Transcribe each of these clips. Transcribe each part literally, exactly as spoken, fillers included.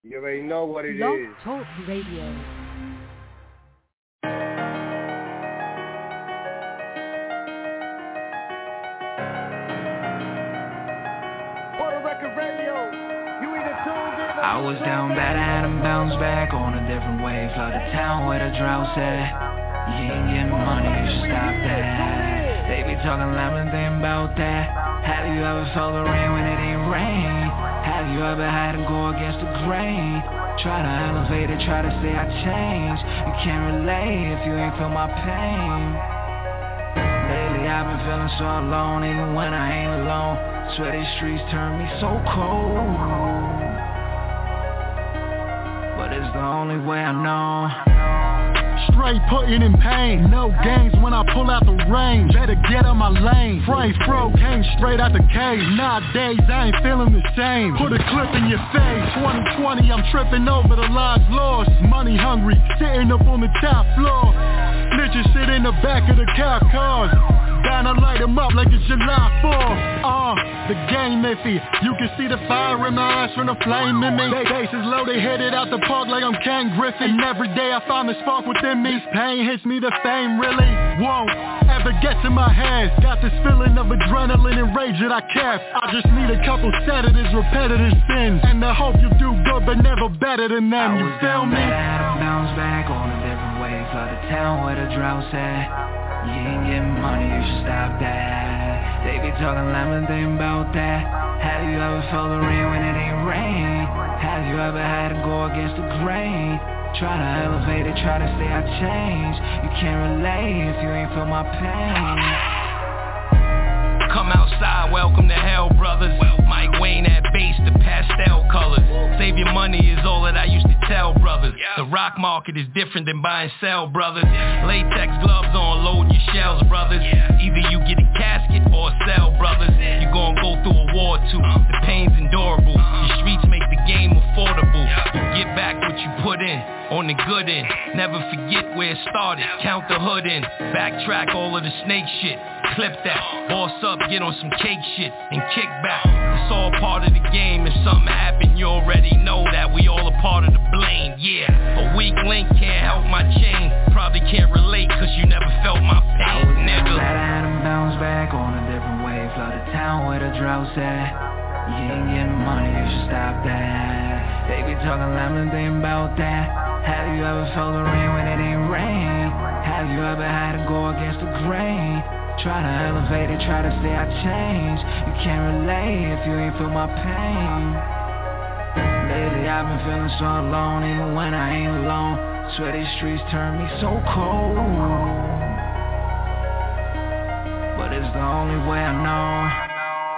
You already know what it Blog is. Talk Radio. I was down bad, I had him bounce back on a different wave. Flood the town where the drought at. You ain't getting money, you should stop that. They be talking lemon, they about that. Have you ever felt the rain when it ain't rain? Have you ever had to go against the grain? Try to elevate it, try to say I changed. You can't relate if you ain't feel my pain. Lately I've been feeling so alone, even when I ain't alone. Swear these streets turn me so cold, but it's the only way I know. Straight putting in pain, no games when I pull out the range. Better get on my lane. Frame fro came straight out the cage. Nowadays I ain't feeling the same. Put a clip in your face. twenty twenty I'm tripping over the lives lost. Money hungry, sitting up on the top floor. Snitches sit in the back of the cop cars. Down to light them up like it's July fourth. Uh, the game iffy. You can see the fire in my eyes from the flame in me. They bases low, they hit it out the park like I'm Ken Griffin. And every day I find the spark within me. This pain hits me, the fame really won't ever get to my head. Got this feeling of adrenaline and rage that I kept. I just need a couple sedatives, repetitive sins, and I hope you do good but never better than them. You feel me? I had to bounce back on a different wave. Flood the town where the drought's at. You ain't getting money, you should stop that. They be talking lemon, they about that. Have you ever felt the rain when it ain't rain? Have you ever had to go against the grain? Try to elevate it, try to say I changed. You can't relate if you ain't feel my pain. Come outside, welcome to hell, brothers. Mike Wayne at bass, the pastel colors. Save your money is all that I used to tell brothers. The rock market is different than buy and sell, brothers. Latex gloves on, load your shells, brothers. Either you get a casket or a cell, brothers. You gon' go through a war too. The pain's endurable. Your streets make the game affordable. You get back what you put in. On the good end, never forget where it started. Count the hood in, backtrack all of the snake shit. Clip that, boss up, get on some cake shit, and kick back. It's all part of the game. If something happen, you already know that we all a part of the blame. Yeah, a weak link can't help my chain. Probably can't relate, cause you never felt my pain, nigga. I had him bounce back on a different wave. Flood the town where the drought's at. You ain't getting money, you should stop that. They be talking lemon, they about that. Have you ever felt the rain when it ain't rain? Have you ever had to go against the grain? Try to elevate it, try to say I changed. You can't relate if you ain't feel my pain. Lately I've been feeling so alone, even when I ain't alone. Swear these streets turn me so cold, but it's the only way I know.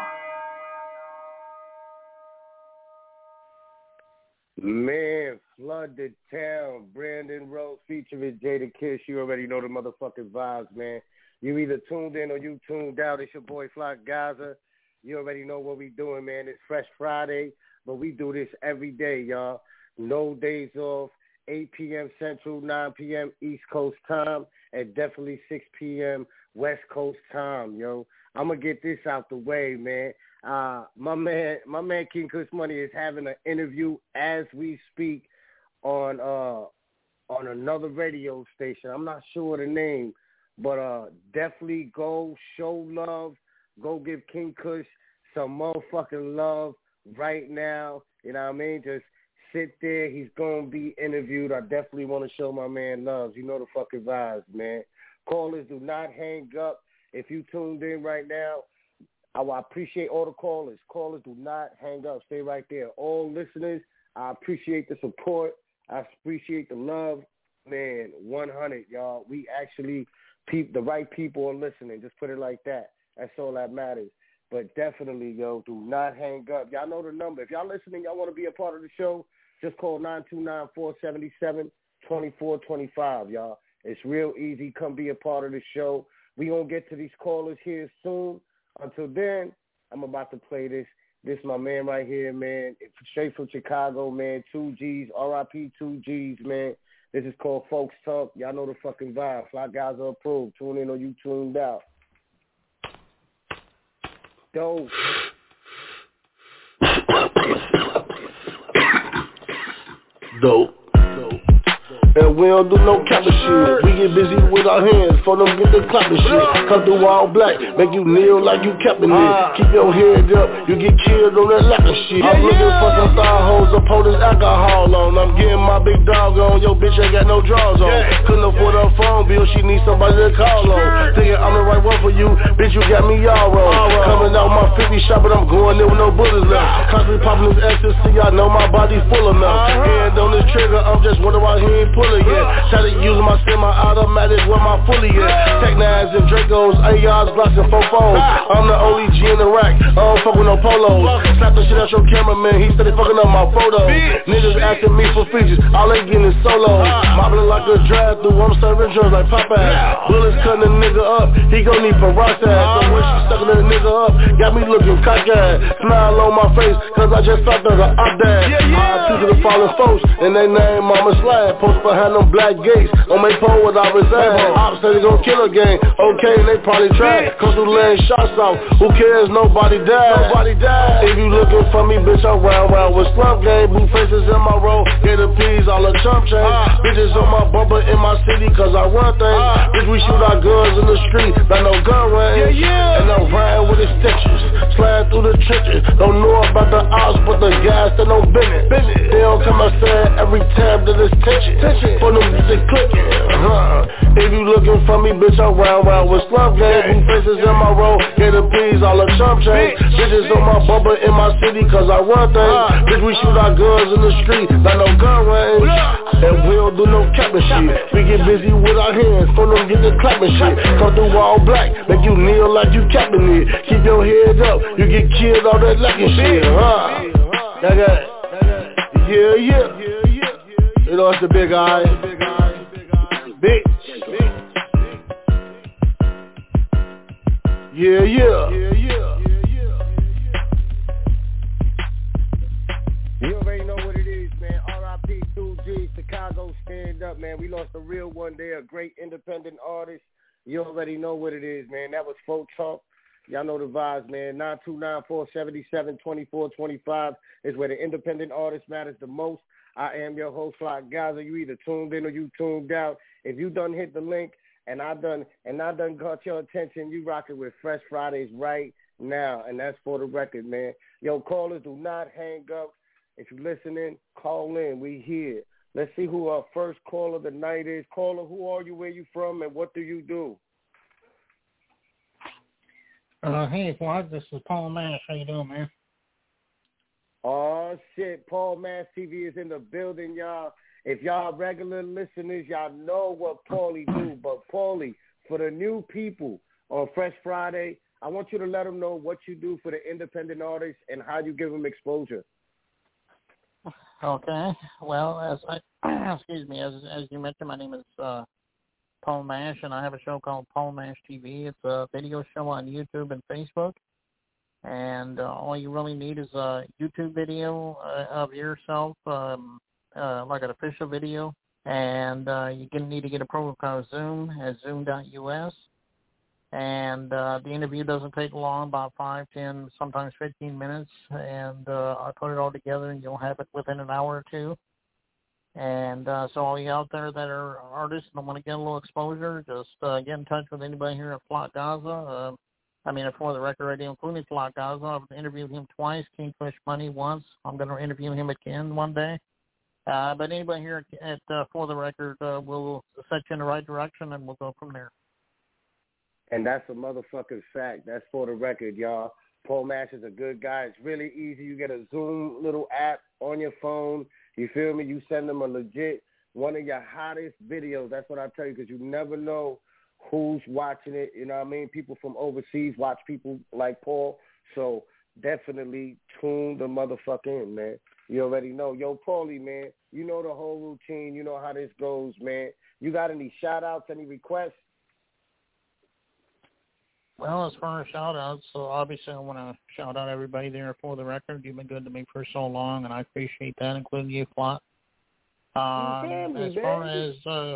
Man, flood the town. Brandon Rose featuring Jadakiss. You already know the motherfucking vibes, man. You either tuned in or you tuned out. It's your boy Flock Gaza. You already know what we doing, man. It's Fresh Friday, but we do this every day, y'all. No days off. eight p.m. Central, nine p.m. East Coast time, and definitely six p.m. West Coast time, yo. I'm gonna get this out the way, man. Uh, my man, my man King Kush Money is having an interview as we speak on uh on another radio station. I'm not sure the name, but uh, definitely go show love. Go give King Kush some motherfucking love right now. You know what I mean? Just sit there. He's gonna be interviewed. I definitely want to show my man love. You know the fucking vibes, man. Callers, do not hang up. If you tuned in right now, I appreciate all the callers. Callers, do not hang up. Stay right there. All listeners, I appreciate the support. I appreciate the love. Man, one hundred, y'all. We actually, peep, the right people are listening. Just put it like that. That's all that matters. But definitely, yo, do not hang up. Y'all know the number. If y'all listening, y'all want to be a part of the show, just call nine two nine, four seven seven, two four two five, y'all. It's real easy. Come be a part of the show. We going to get to these callers here soon. Until then, I'm about to play this. This my man right here, man. It's straight from Chicago, man. Two G's, R I P two G's, man. This is called Folks Talk. Y'all know the fucking vibe. Fly guys are approved. Tune in or you tuned out. Dope. Dope. Dope. And we don't do no capping shit. We get busy with our hands, for them get the clapping shit. Come through all black, make you kneel like you capping it. Keep your head up, you get killed on that lapping shit. I'm looking for some thigh hoes to pour this alcohol on. I'm getting my big dog on, yo bitch ain't got no drawers on. Couldn't afford a phone bill, she needs somebody to call on. Thinking I'm the right one for you, bitch you got me all wrong. Coming out my fifty shot, but I'm going there with no bullets left. Constantly popping this ecstasy, I know my body full enough. Hand on this trigger, I'm just wondering why he ain't pulling yet. Try to use my semi-automatic where my fully at. Tech nines and Dracos, A Rs, Glocks and Fofos. I'm the only G in the rack, I don't fuck with no polos. Slap the shit out your cameraman, he said they fucking up my photos. Niggas asking me for features, all they getting is solos. Mobbing like a drive-through, I'm serving drugs like Popeye. Bullets cutting a nigga up, he gon' need peroxide. So when she sucking a nigga up, got me looking cockeyed. Smile on my face, cause I just thought that the op dad. I took to the fallen folks, and they name Mama Slab. Post behind them black gates, on my pole without resign. Ops say they gon' kill a gang, okay, they probably tried. Come through laying shots off, who cares, nobody died. Nobody died. If you looking for me, bitch, I'm round round with slump game. Blue faces in my road, get the peas, all the chump chains. Uh, Bitches on my bumper in my city, cause I run things. Uh, bitch, we shoot our guns in the street, like no gun range. Yeah, yeah. And I'm riding with extensions, sliding through the trenches. Don't know about the ops, but the guys that know business. They don't come outside every time that it's tension. For them bitches clicking. Uh-huh. If you looking for me, bitch, I'm round round with slump gang. Blue faces in my road, get the peas, all the chump chains. Bitches on my bumper in my city, cause I run things. Uh, bitch, we shoot our guns in the street, like no gun range. And we don't do no capping shit. We get busy with our hands, for them get the clapping shit. Come through all black, make you kneel like you capping it. Keep your head up, you get killed all that lacking shit. Huh? That guy. Yeah, yeah. You know it's the big eye. Bitch. Yeah, yeah. You already know what it is, man. R I P two G, Chicago stand up, man. We lost a real one there, a great independent artist. You already know what it is, man. That was Folk Talk. Y'all know the vibes, man. nine two nine, four seven seven, two four two five is where the independent artist matters the most. I am your host, Flock Gaza. You either tuned in or you tuned out. If you done hit the link and I done and I done got your attention, you rocking with Fresh Fridays right now, and that's for the record, man. Yo, callers, do not hang up. If you're listening, call in. We here. Let's see who our first caller of the night is. Caller, who are you, where you from, and what do you do? Uh, hey, Flock, this is Paul Mash. How you doing, man? Oh, shit. Paul Mash T V is in the building, y'all. If y'all regular listeners, y'all know what Paulie do. But, Paulie, for the new people on Fresh Friday, I want you to let them know what you do for the independent artists and how you give them exposure. Okay. Well, as I, excuse me, as as you mentioned, my name is uh, Paul Mash, and I have a show called Paul Mash T V. It's a video show on YouTube and Facebook. And uh, all you really need is a YouTube video uh, of yourself, um, uh, like an official video. And uh, you're going to need to get a program called Zoom at zoom dot U S. And uh, the interview doesn't take long, about five, ten, sometimes fifteen minutes. And uh, I put it all together, and you'll have it within an hour or two. And uh, so all you out there that are artists and want to get a little exposure, just uh, get in touch with anybody here at Flock Gaza. Uh, I mean, For the Record Radio, including Flock Gaza. I've interviewed him twice, Kingfish Money once. I'm going to interview him again one day. Uh, but anybody here at uh, For the Record uh, will set you in the right direction, and we'll go from there. And that's a motherfucking fact. That's For the Record, y'all. Paul Mash is a good guy. It's really easy. You get a Zoom little app on your phone. You feel me? You send them a legit, one of your hottest videos. That's what I tell you, because you never know who's watching it. You know what I mean? People from overseas watch people like Paul. So definitely tune the motherfucker in, man. You already know. Yo, Paulie, man, you know the whole routine. You know how this goes, man. You got any shout-outs, any requests? Well, as far as shout-outs, so obviously I want to shout out everybody there For the Record. You've been good to me for so long, and I appreciate that, including you, Flock. Um, as far as uh,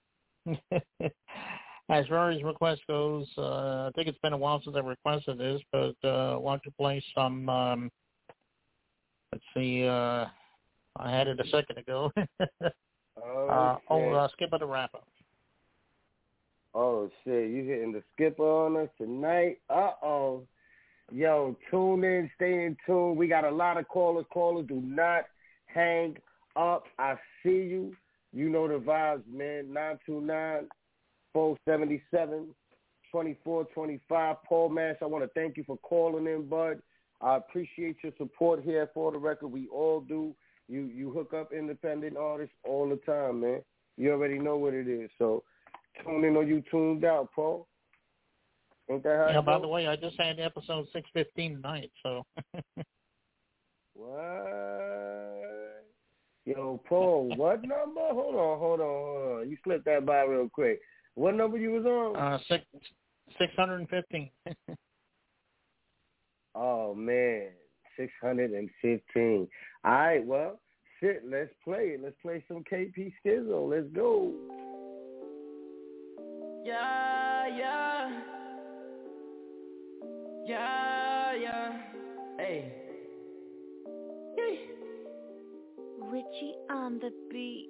as far as request goes, uh, I think it's been a while since I've requested this, but uh, I want to play some, um, let's see, uh, I had it a second ago. oh, uh, shit. oh uh, skip it to wrap up. Oh, shit. You hitting the skipper on us tonight? Uh-oh. Yo, tune in, stay in tune. We got a lot of callers. Callers, do not hang up. I see you. You know the vibes, man. nine two nine, four seven seven, two four two five. Paul Mash, I want to thank you for calling in, bud. I appreciate your support here for the record. We all do. You you hook up independent artists all the time, man. You already know what it is. So tune in or you tuned out, Paul. Ain't that how Yeah, it by goes? the way, I just had episode six fifteen tonight, so. What? Yo, Paul, what number? Hold on, hold on, hold on. You slipped that by real quick. What number you was on? Uh, six, six hundred fifteen. Oh, man, six hundred fifteen. All right, well, shit, let's play it. Let's play some K P Skizzo. Let's go. Yeah, yeah. Yeah, yeah. Hey. Hey. Richie on the beat.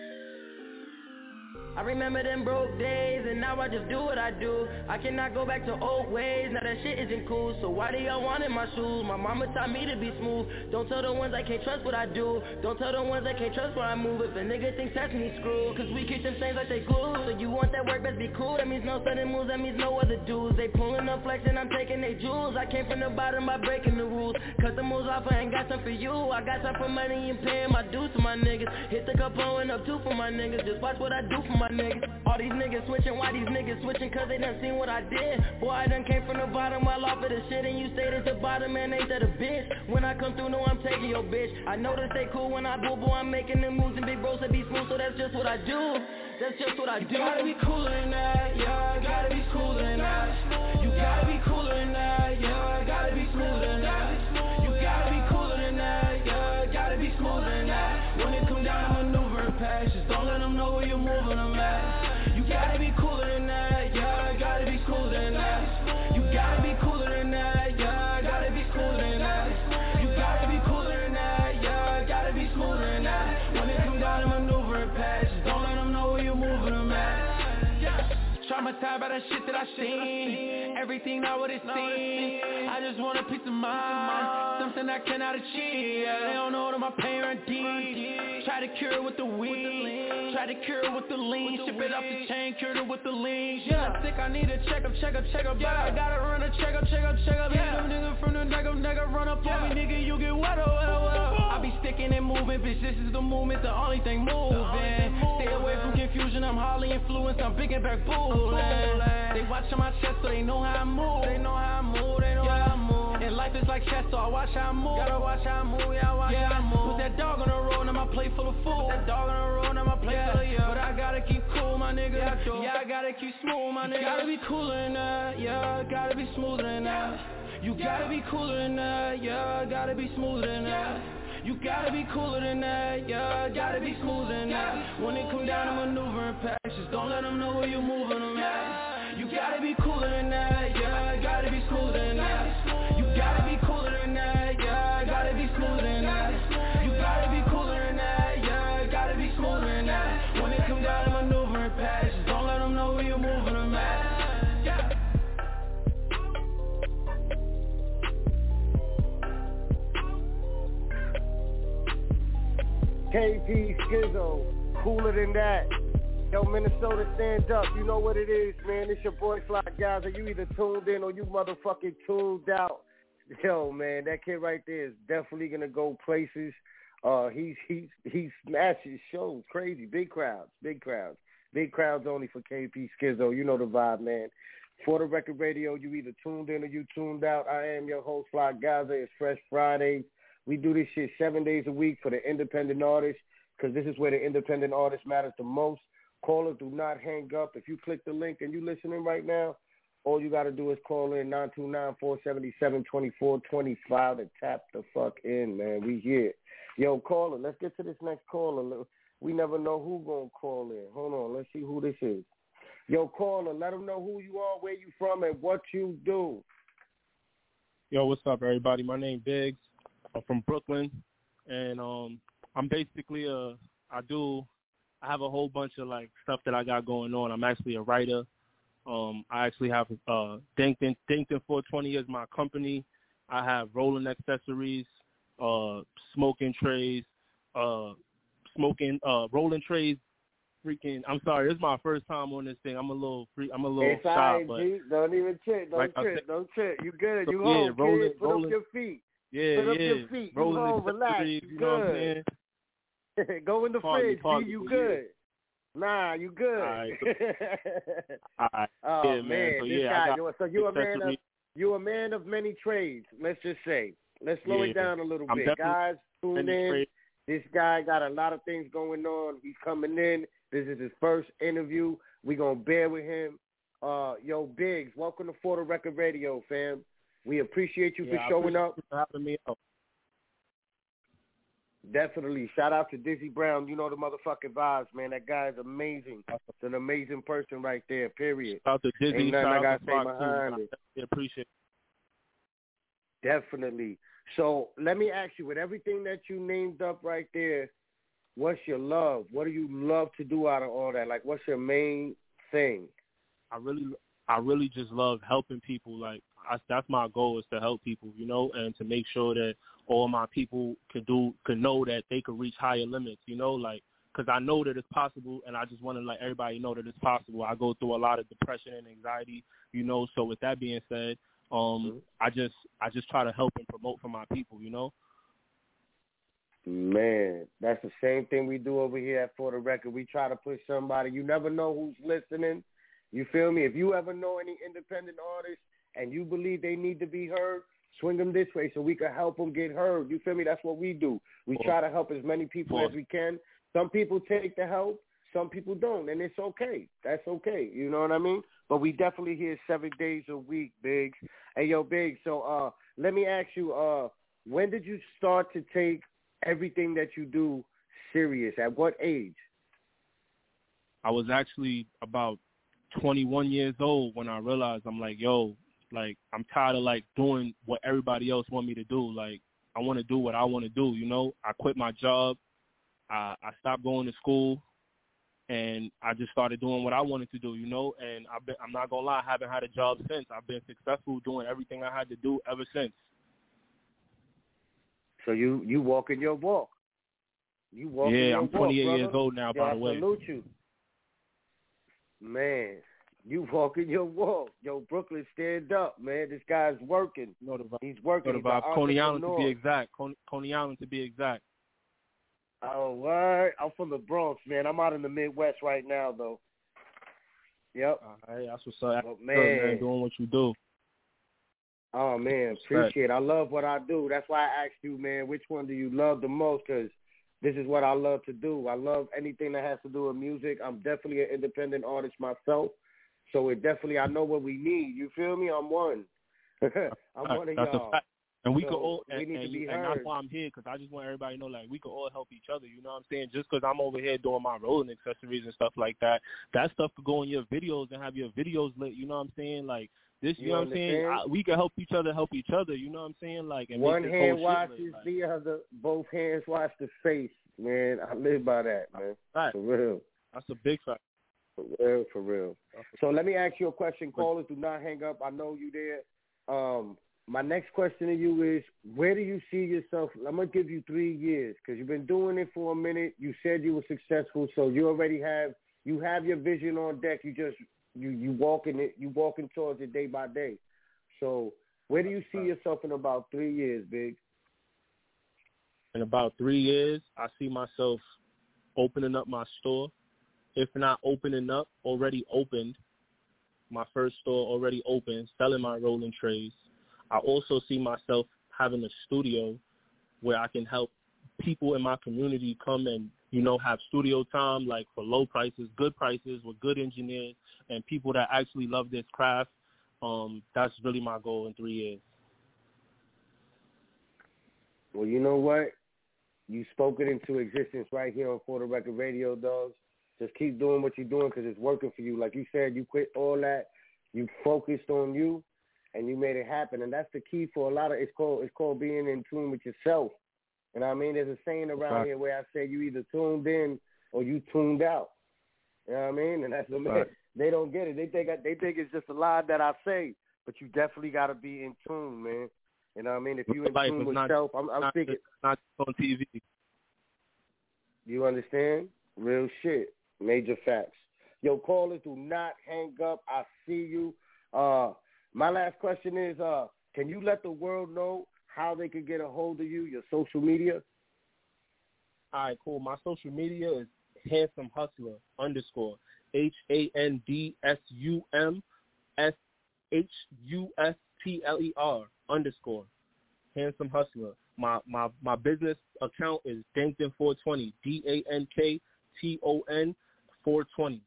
I remember them broke days, and now I just do what I do. I cannot go back to old ways, now that shit isn't cool. So why do y'all want in my shoes? My mama taught me to be smooth. Don't tell the ones I can't trust what I do. Don't tell the ones I can't trust where I move. If a nigga thinks that's me, screwed. Cause we keep them things like they glue. So you want that work, best be cool. That means no sudden moves, that means no other dudes. They pulling up flexing, I'm taking they jewels. I came from the bottom by breaking the rules. Cut the moves off, I ain't got some for you. I got some for money and paying my dues to my niggas. Hit the cup blowing up two for my niggas. Just watch what I do for my niggas. All these niggas switching, why these niggas switching? Cause they done seen what I did. Boy, I done came from the bottom while off of the shit. And you stayed at the bottom, man, ain't that a bitch? When I come through, no, I'm taking your bitch. I know that they cool when I boo boo. I'm making them moves and big bros that be smooth. So that's just what I do. That's just what I do. You gotta be cooler than that, yeah. Gotta be cooler than that. You gotta be cooler than that, yeah. Gotta be smoother than that. You gotta be cooler than that, yeah. Gotta be smoother than that. When it come down to maneuver and pass, just don't let them know where you're moving them at. You gotta be cooler than that, yeah. Gotta be cooler than that. You gotta be cooler than that, yeah. Gotta be cooler than that. You gotta be cooler than that, yeah. Gotta be smoother than that. When it come down to maneuver and pass, just don't let them know where you're moving them at. Yeah. Traumatized by the shit that I seen. Everything not what it seems. I just want a peace of mind, something I cannot achieve. They don't know that my pain run deep. Try to cure it with the weed, try to cure it with the lean. Ship it off the chain, cure it with the lean. Yeah, I'm sick, I need a check up, check up, check up. Yeah, I gotta run a check up, check up, check up. Yeah, them niggas from the nigga, nigga run up on me, nigga, you get wetter, wetter, wetter. I be sticking and moving, bitch, this is the movement, the only thing moving. Stay away from confusion, I'm highly influenced, I'm big and back bullin'. They watchin' my chest so they know how I move. They know how I move, they know yeah. how I move. And life is like chess, so I watch how I move. Gotta watch how I move, yeah, I watch yeah, how I move. Put that dog on the road, now my plate full of food. Put that dog on the road, now my plate yeah. full of yeah. But I gotta keep cool, my nigga. Yeah, I, yeah, I gotta keep smooth, my nigga. Gotta be cooler than that, yeah. Gotta be smoother than that. You gotta be cooler than that, yeah. Gotta be smoother than that. You gotta be cooler than that, yeah. Gotta be smoother than that. When it come down to maneuver and pass, just don't let them know where you're moving them at. You gotta be cooler than that, yeah. Gotta be smoother than that. You gotta be cooler than that, yeah. Gotta be smoother than that. You gotta be cooler than that, yeah. Gotta be smoother than that. When it come down to maneuver and pass, just don't let them know where you're moving them at. Yeah. K P Skizzo, cooler than that. Yo, Minnesota, stand up. You know what it is, man. It's your boy Fly Gaza. You either tuned in or you motherfucking tuned out. Yo, man, that kid right there is definitely gonna go places. Uh, he's he's he smashes shows, crazy, big crowds, big crowds, big crowds only for K P Skizzo. You know the vibe, man. For the Record Radio, you either tuned in or you tuned out. I am your host, Fly Gaza. It's Fresh Fridays. We do this shit seven days a week for the independent artists because this is where the independent artist matters the most. Callers, do not hang up. If you click the link and you listening right now, all you got to do is call in nine two nine, four seven seven, two four two five and tap the fuck in, man. We here. Yo, caller, let's get to this next caller. We never know who going to call in. Hold on, let's see who this is. Yo, caller, let them know who you are, where you from, and what you do. Yo, what's up, everybody? My name Biggs. I'm from Brooklyn, and um, I'm basically a, I do, I have a whole bunch of like stuff that I got going on. I'm actually a writer. Um, I actually have uh, Dinkton, Dinkton four twenty is my company. I have rolling accessories, uh, smoking trays, uh, smoking, uh, rolling trays. Freaking, I'm sorry, this is my first time on this thing. I'm a little free, I'm a little it's shy, right, but G. Don't even trip, don't like trip, don't trip. You good? So, You yeah, home, rolling, kid? Put rolling, up your feet. Yeah, Put up yeah. your feet. Rolling you home, relax. You You know what I'm good? saying? Go in the Pardon, fridge, pardon, G. You yeah. good? Nah, you good. All right. All right. Oh yeah, man, man. So this yeah, guy. I got You're, so you're a man of accessories. you're a man of many trades. Let's just say. Let's slow Yeah. it down a little I'm bit, definitely guys. Tune many in. trades. This guy got a lot of things going on. He's coming in. This is his first interview. We gonna bear with him. Uh, yo, Biggs, welcome to For the Record Radio, fam. We appreciate you Yeah, for I showing appreciate up. you for having me up. Definitely. Shout out to Dizzy Brown. You know the motherfucking vibes, man. That guy is amazing. It's an amazing person right there, period. Shout out to Dizzy. Ain't nothing Shout I out gotta to say Fox, behind too. it. I appreciate it. Definitely. So let me ask you, with everything that you named up right there, what's your love? What do you love to do out of all that? Like, what's your main thing? I really, I really just love helping people. Like, I, that's my goal, is to help people, you know, and to make sure that all my people could do, could know that they could reach higher limits, you know, like, because I know that it's possible, and I just want to let everybody know that it's possible. I go through a lot of depression and anxiety, you know. So with that being said, um, mm-hmm. I just, I just try to help and promote for my people, you know. Man, that's the same thing we do over here at For the Record. We try to push somebody. You never know who's listening. You feel me? If you ever know any independent artists and you believe they need to be heard, swing them this way so we can help them get heard. You feel me? That's what we do. We try to help as many people as we can. Some people take the help. Some people don't, and it's okay. That's okay. You know what I mean? But we definitely here seven days a week, Biggs. Hey, yo, Biggs, so uh, let me ask you, uh, when did you start to take everything that you do serious? At what age? I was actually about twenty-one years old when I realized, I'm like, yo, like, I'm tired of, like, doing what everybody else want me to do. Like, I want to do what I want to do, you know? I quit my job. I, I stopped going to school, and I just started doing what I wanted to do, you know? And I've been, I'm not going to lie, I haven't had a job since. I've been successful doing everything I had to do ever since. So you, you walking your walk. You walking yeah, your I'm walk, twenty-eight brother. years old now, Yo, by I the way. salute you. Man, you walking your walk. Yo, Brooklyn, stand up, man. This guy's working. You know the vibe. He's working. You know the He's vibe. Coney Island to be exact. Coney, Coney Island to be exact. Oh, what? I'm from the Bronx, man. I'm out in the Midwest right now, though. Yep. Uh, hey, that's what's up. But, man, man, doing what you do. Oh, man, appreciate it. I love what I do. That's why I asked you, man, which one do you love the most? Because this is what I love to do. I love anything that has to do with music. I'm definitely an independent artist myself. So it definitely, I know what we need. You feel me? I'm one. I'm right, one of that's y'all. A fact. And we so could all, we and, need and, to be and heard. that's why I'm here, because I just want everybody to know, like, we could all help each other, you know what I'm saying? Just because I'm over here doing my rolling accessories and stuff like that, that stuff could go in your videos and have your videos lit, you know what I'm saying? Like, this, you, you know what I'm saying? I, we can help each other help each other, you know what I'm saying? Like, and one make hand this washes shit lit, the other, both hands wash the face, man. I live by that, man. Right. For real. That's a big fact. For real, for real. So let me ask you a question. Callers, do not hang up. I know you there. Um, my next question to you is, where do you see yourself? I'm going to give you three years because you've been doing it for a minute. You said you were successful, so you already have, you have your vision on deck. You just, you, you walking it, you walking towards it day by day. So where do you see yourself in about three years, Big? In about three years, I see myself opening up my store. If not opening up, already opened. My first store already open, selling my rolling trays. I also see myself having a studio where I can help people in my community come and, you know, have studio time, like for low prices, good prices, with good engineers, and people that actually love this craft. Um, that's really my goal in three years. Well, you know what? You spoke it into existence right here on For the Record Radio, dogs. Just keep doing what you're doing because it's working for you. Like you said, you quit all that. You focused on you, and you made it happen. And that's the key for a lot of it's called it's called being in tune with yourself. You know what I mean? There's a saying around right. here where I say you either tuned in or you tuned out. You know what I mean? And that's the right. They don't get it. They think I, they think it's just a lie that I say, but you definitely got to be in tune, man. You know what I mean? If you in Life tune with not, self, I'm, I'm not speaking. Just, not on T V. You understand? Real shit. Major facts. Yo, callers, do not hang up. I see you. Uh, my last question is, uh, can you let the world know how they can get a hold of you, your social media? All right, cool. My social media is Handsome Hustler underscore H A N D S U M S H U S T L E R underscore Handsome Hustler. My my my business account is Dankton four twenty D A N K T O N four twenty.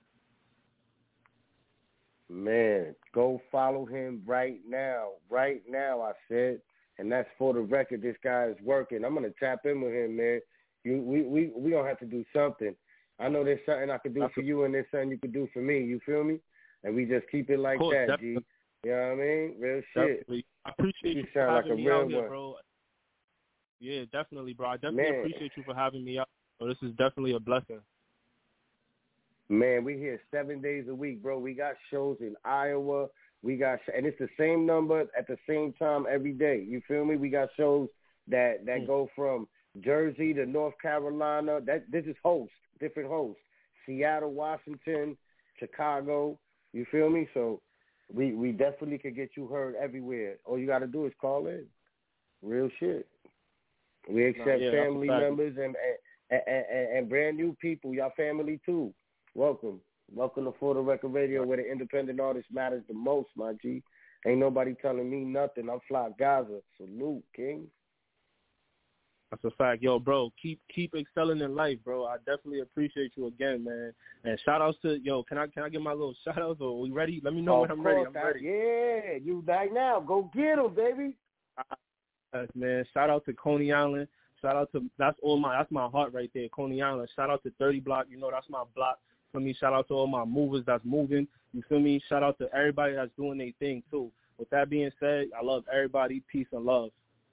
Man, go follow him right now. Right now, I said. And that's for the record. This guy is working. I'm going to tap in with him, man. You, we we we going to have to do something. I know there's something I could do that's for you and there's something you could do for me. You feel me? And we just keep it like course, that, definitely. G. You know what I mean? Real shit. Definitely. I appreciate you, you for having like me out here, one. bro. Yeah, definitely, bro. I definitely man. appreciate you for having me out. So this is definitely a blessing. Man, we here seven days a week, bro. We got shows in Iowa. We got, and it's the same number at the same time every day. You feel me? We got shows that, that mm. go from Jersey to North Carolina. That this is hosts, different hosts. Seattle, Washington, Chicago. You feel me? So we we definitely could get you heard everywhere. All you got to do is call in. Real shit. We accept no, yeah, family members and and, and and brand new people. Y'all family too. Welcome. Welcome to For the Record Radio, where the independent artist matters the most, my G. Ain't nobody telling me nothing. I'm Fly Gaza. Salute, King. That's a fact. Yo, bro, keep keep excelling in life, bro. I definitely appreciate you again, man. And shout outs to, yo, can I can I get my little shout outs? Or are we ready? Let me know when I'm ready. I'm ready. Yeah, you right now. Go get them, baby. Yes, man. Shout out to Coney Island. Shout out to, that's all my, that's my heart right there, Coney Island. Shout out to thirty Block. You know, that's my block. For me, shout out to all my movers that's moving. You feel me? Shout out to everybody that's doing their thing, too. With that being said, I love everybody. Peace and love.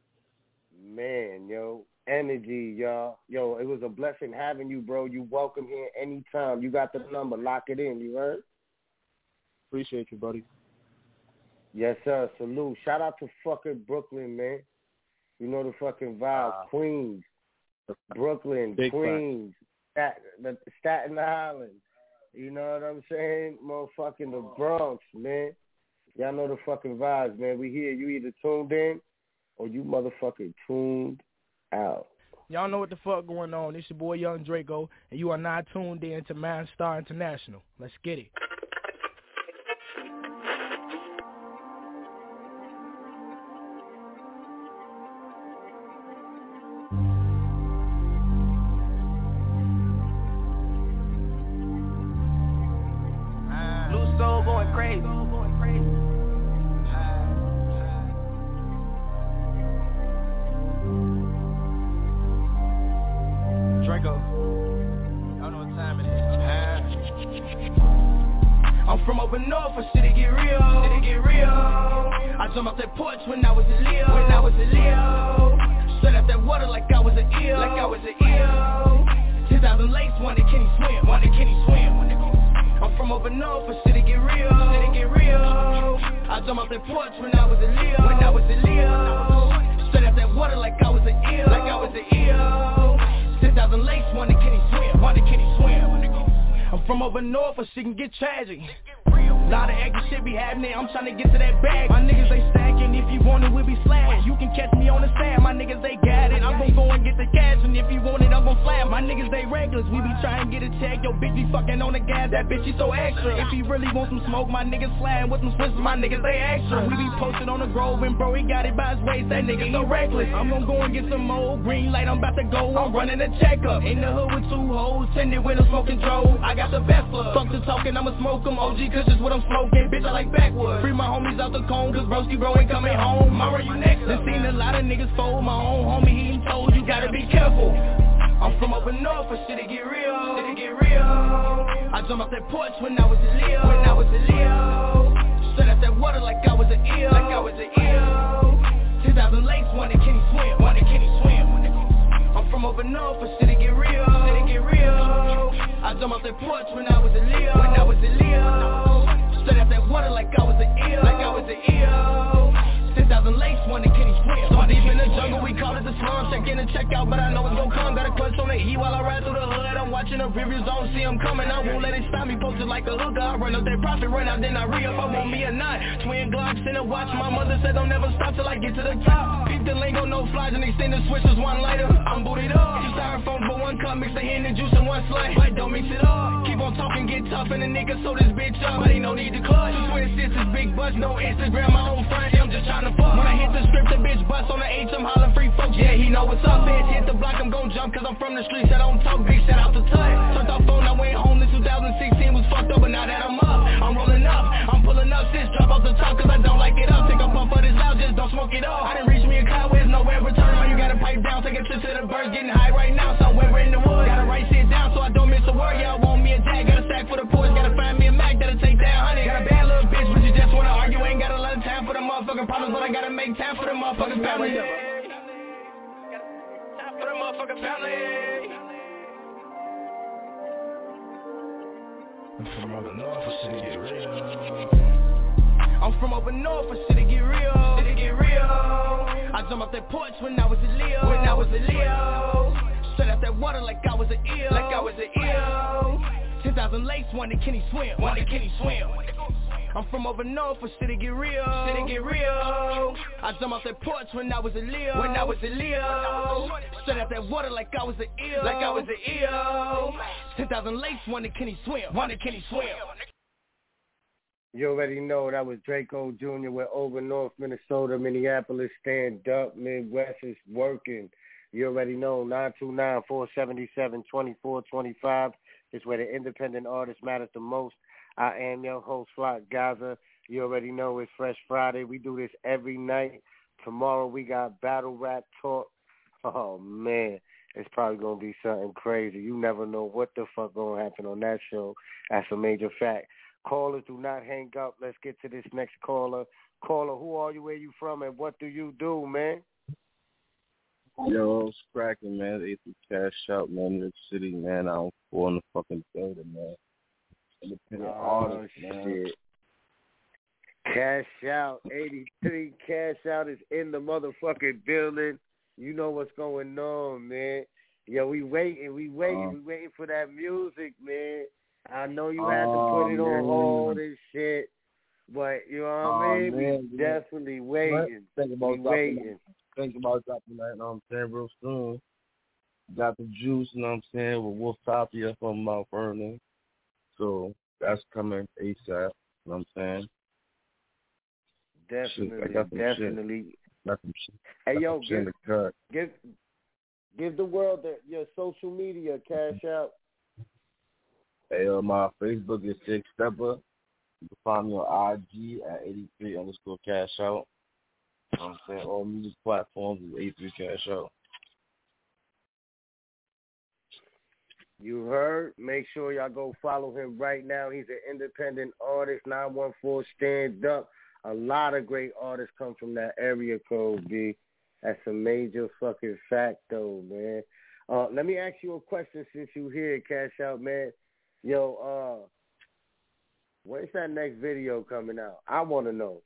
Man, yo, energy, y'all. Yo, it was a blessing having you, bro. You welcome here anytime. You got the number. Lock it in. You heard? Appreciate you, buddy. Yes, sir. Salute. Shout out to fucking Brooklyn, man. You know the fucking vibe. Uh, Queens, Brooklyn, Big Queens, Stat- the Staten Island. You know what I'm saying? Motherfucking the Bronx, man. Y'all know the fucking vibes, man. We here. You either tuned in or you motherfucking tuned out. Y'all know what the fuck going on. It's your boy Young Draco, and you are not tuned in to Man Star International. Let's get it. Crazy. Draco, y'all know what time it is. I'm from over north, for shit to get real, shit to get real. I jumped off that porch when I was a Leo, when I was a Leo. Straight out that water like I was an eel, like I was an eel. ten thousand lakes, one that Kenny swim, one that Kenny swim. I'm from over north, for shit to get real, shit to get real. I jumped off that porch when I was a Leo, when I was a Leo. Straight out that water like I was an eel, like I was an eel. ten thousand lakes, one that Kenny swim, one that Kenny swim. I'm from over north, for shit can get tragic. Lot of extra shit be happening, I'm trying to get to that bag. My niggas, they stacking, if you want it, we'll be slashing. You can catch me on the sand, my niggas, they got it. I'm gon' go and get the cash, and if you want it, I'm gon' fly. My niggas, they reckless, we be trying to get a check. Yo, bitch be fucking on the gas, that bitch, she so extra. If he really want some smoke, my niggas sliding with some switches, my niggas, they extra. We be posted on the Grove, and bro, he got it by his waist, that nigga, so reckless. I'm gon' go and get some more green light, I'm about to go, I'm running a checkup. In the hood with two hoes, tended with a smoking drove. I got the best love, fuck the talking, I'ma smoke them. O G, cause just what I'm smoking, bitch, I like backwoods. Free my homies out the cone, cause broski bro ain't coming home. Mara, you next up. Seen a lot of niggas fold, my own homie, he ain't told you gotta be careful. I'm from up north, for shit to get real, shit to get real. I jumped off that porch when I was a Leo, when I was a Leo. Straight out that water like I was an eel, like I was an eel. ten thousand lakes, one that Kenny swim, one that Kenny swim. over north for shit to get real, shit to get real. I jumped off that porch when I was a Leo, when I was a Leo. Straight out that water like I was an eel, like I was an eel. ten thousand lakes, one to Kenny swim. So deep in the jungle, we call it the slum. Check in and check out, but I know it's gon' come. Got a clutch on the E while I ride through the hood. I'm watching the reviews, don't see them coming. I won't let it stop me, posted like a hooker. I run up that profit, run out, then I re-up. I want me a nine, twin Glocks in a watch. My mother said don't never stop till I get to the top. Peep the lingo, no flies, and extended switches, one lighter. I'm booted up. Two styrofoam for one cup, mix the hen and juice in one slice. But don't mix it up. Keep on talking, get tough, and the nigga so this bitch up. But ain't no need to clutch. Two twin sisters, big butts, no Instagram, my own friend. I'm just trying to fuck. When I hit the strip, the bitch bust on the H, I'm hollering free folks. Yeah, he know what's up. Bitch, hit the block, I'm gon' jump, cause I'm from the streets. I don't talk big, shout out to Tut. Turned off phone, I went home in two thousand sixteen, was fucked up, but now that I'm up, I'm rolling up, I'm pulling up, sis, drop off the top, cause I don't like it up. Take a puff of this loud, just don't smoke it up. I didn't reach me a cloud, where's nowhere return. Now you gotta pipe down, take a trip to the birds, getting high right now, somewhere in the woods. Gotta write shit down, so I don't miss a word. Yeah, I want me a tag, got a sack for the pours, gotta find me a Mac, that'll take that honey. Got a bad little bitch, but you just wanna argue, ain't got a lot of time for the motherfucking problems, but I gotta make time for the motherfucking family. Time for the motherfucking family. I'm from over north for shit to get real. I'm from over north for shit to get real, shit to get real. I jumped off that porch when I was a Leo, when I was a Leo. Straight out that water like I was an eel, like I was an eel. ten thousand lakes, one to Kenny swim, one to Kenny swim. I'm from over north for shit to get real, shit to get real. I jumped off that porch when I was a Leo, when I was a Leo. Straight out that water like I was an eel, like I was an eel. ten thousand lakes, one to Kenny swim, one to Kenny swim. You already know that was Draco Junior with Over North, Minnesota, Minneapolis, stand up, Midwest is working. You already know, nine two nine, four seven seven, two four two five is where the independent artist matters the most. I am your host, Flock Gaza. You already know it's Fresh Friday. We do this every night. Tomorrow we got Battle Rap Talk. Oh, man, it's probably going to be something crazy. You never know what the fuck going to happen on that show. That's a major fact. Callers, do not hang up. Let's get to this next caller. Caller, who are you, where you from, and what do you do, man? Yo, it's cracking, man. Eight through Cash Out, man. New York City, man. I'm four in the fucking building, man. Independent oh, artist, man. Shit. Cash Out, eighty-three. Cash Out is in the motherfucking building. You know what's going on, man. Yo, we waiting, we waiting, uh, we waiting for that music, man. I know you had to put it on hold and shit, but you know what I mean? Man, we definitely waiting. Think about we waiting. Think about dropping that, you know what I'm saying, real soon. Got the juice, you know what I'm saying, with Wolf Tapia from Mount Vernon. So that's coming ASAP, you know what I'm saying? Definitely, shit, definitely. Got some shit. Hey, yo, give, give, give the world the, your social media, Cash Out. Hey, uh, my Facebook is Six Stepper. You can find me on I G at eighty-three underscore Cash Out. You know what I'm saying? All music platforms is eighty-three Cash Out. You heard? Make sure y'all go follow him right now. He's an independent artist, nine one four Stand Up. A lot of great artists come from that area code, B. That's a major fucking fact, though, man. Uh, let me ask you a question since you here, Cash Out, man. Yo, uh, when's that next video coming out? I want to know.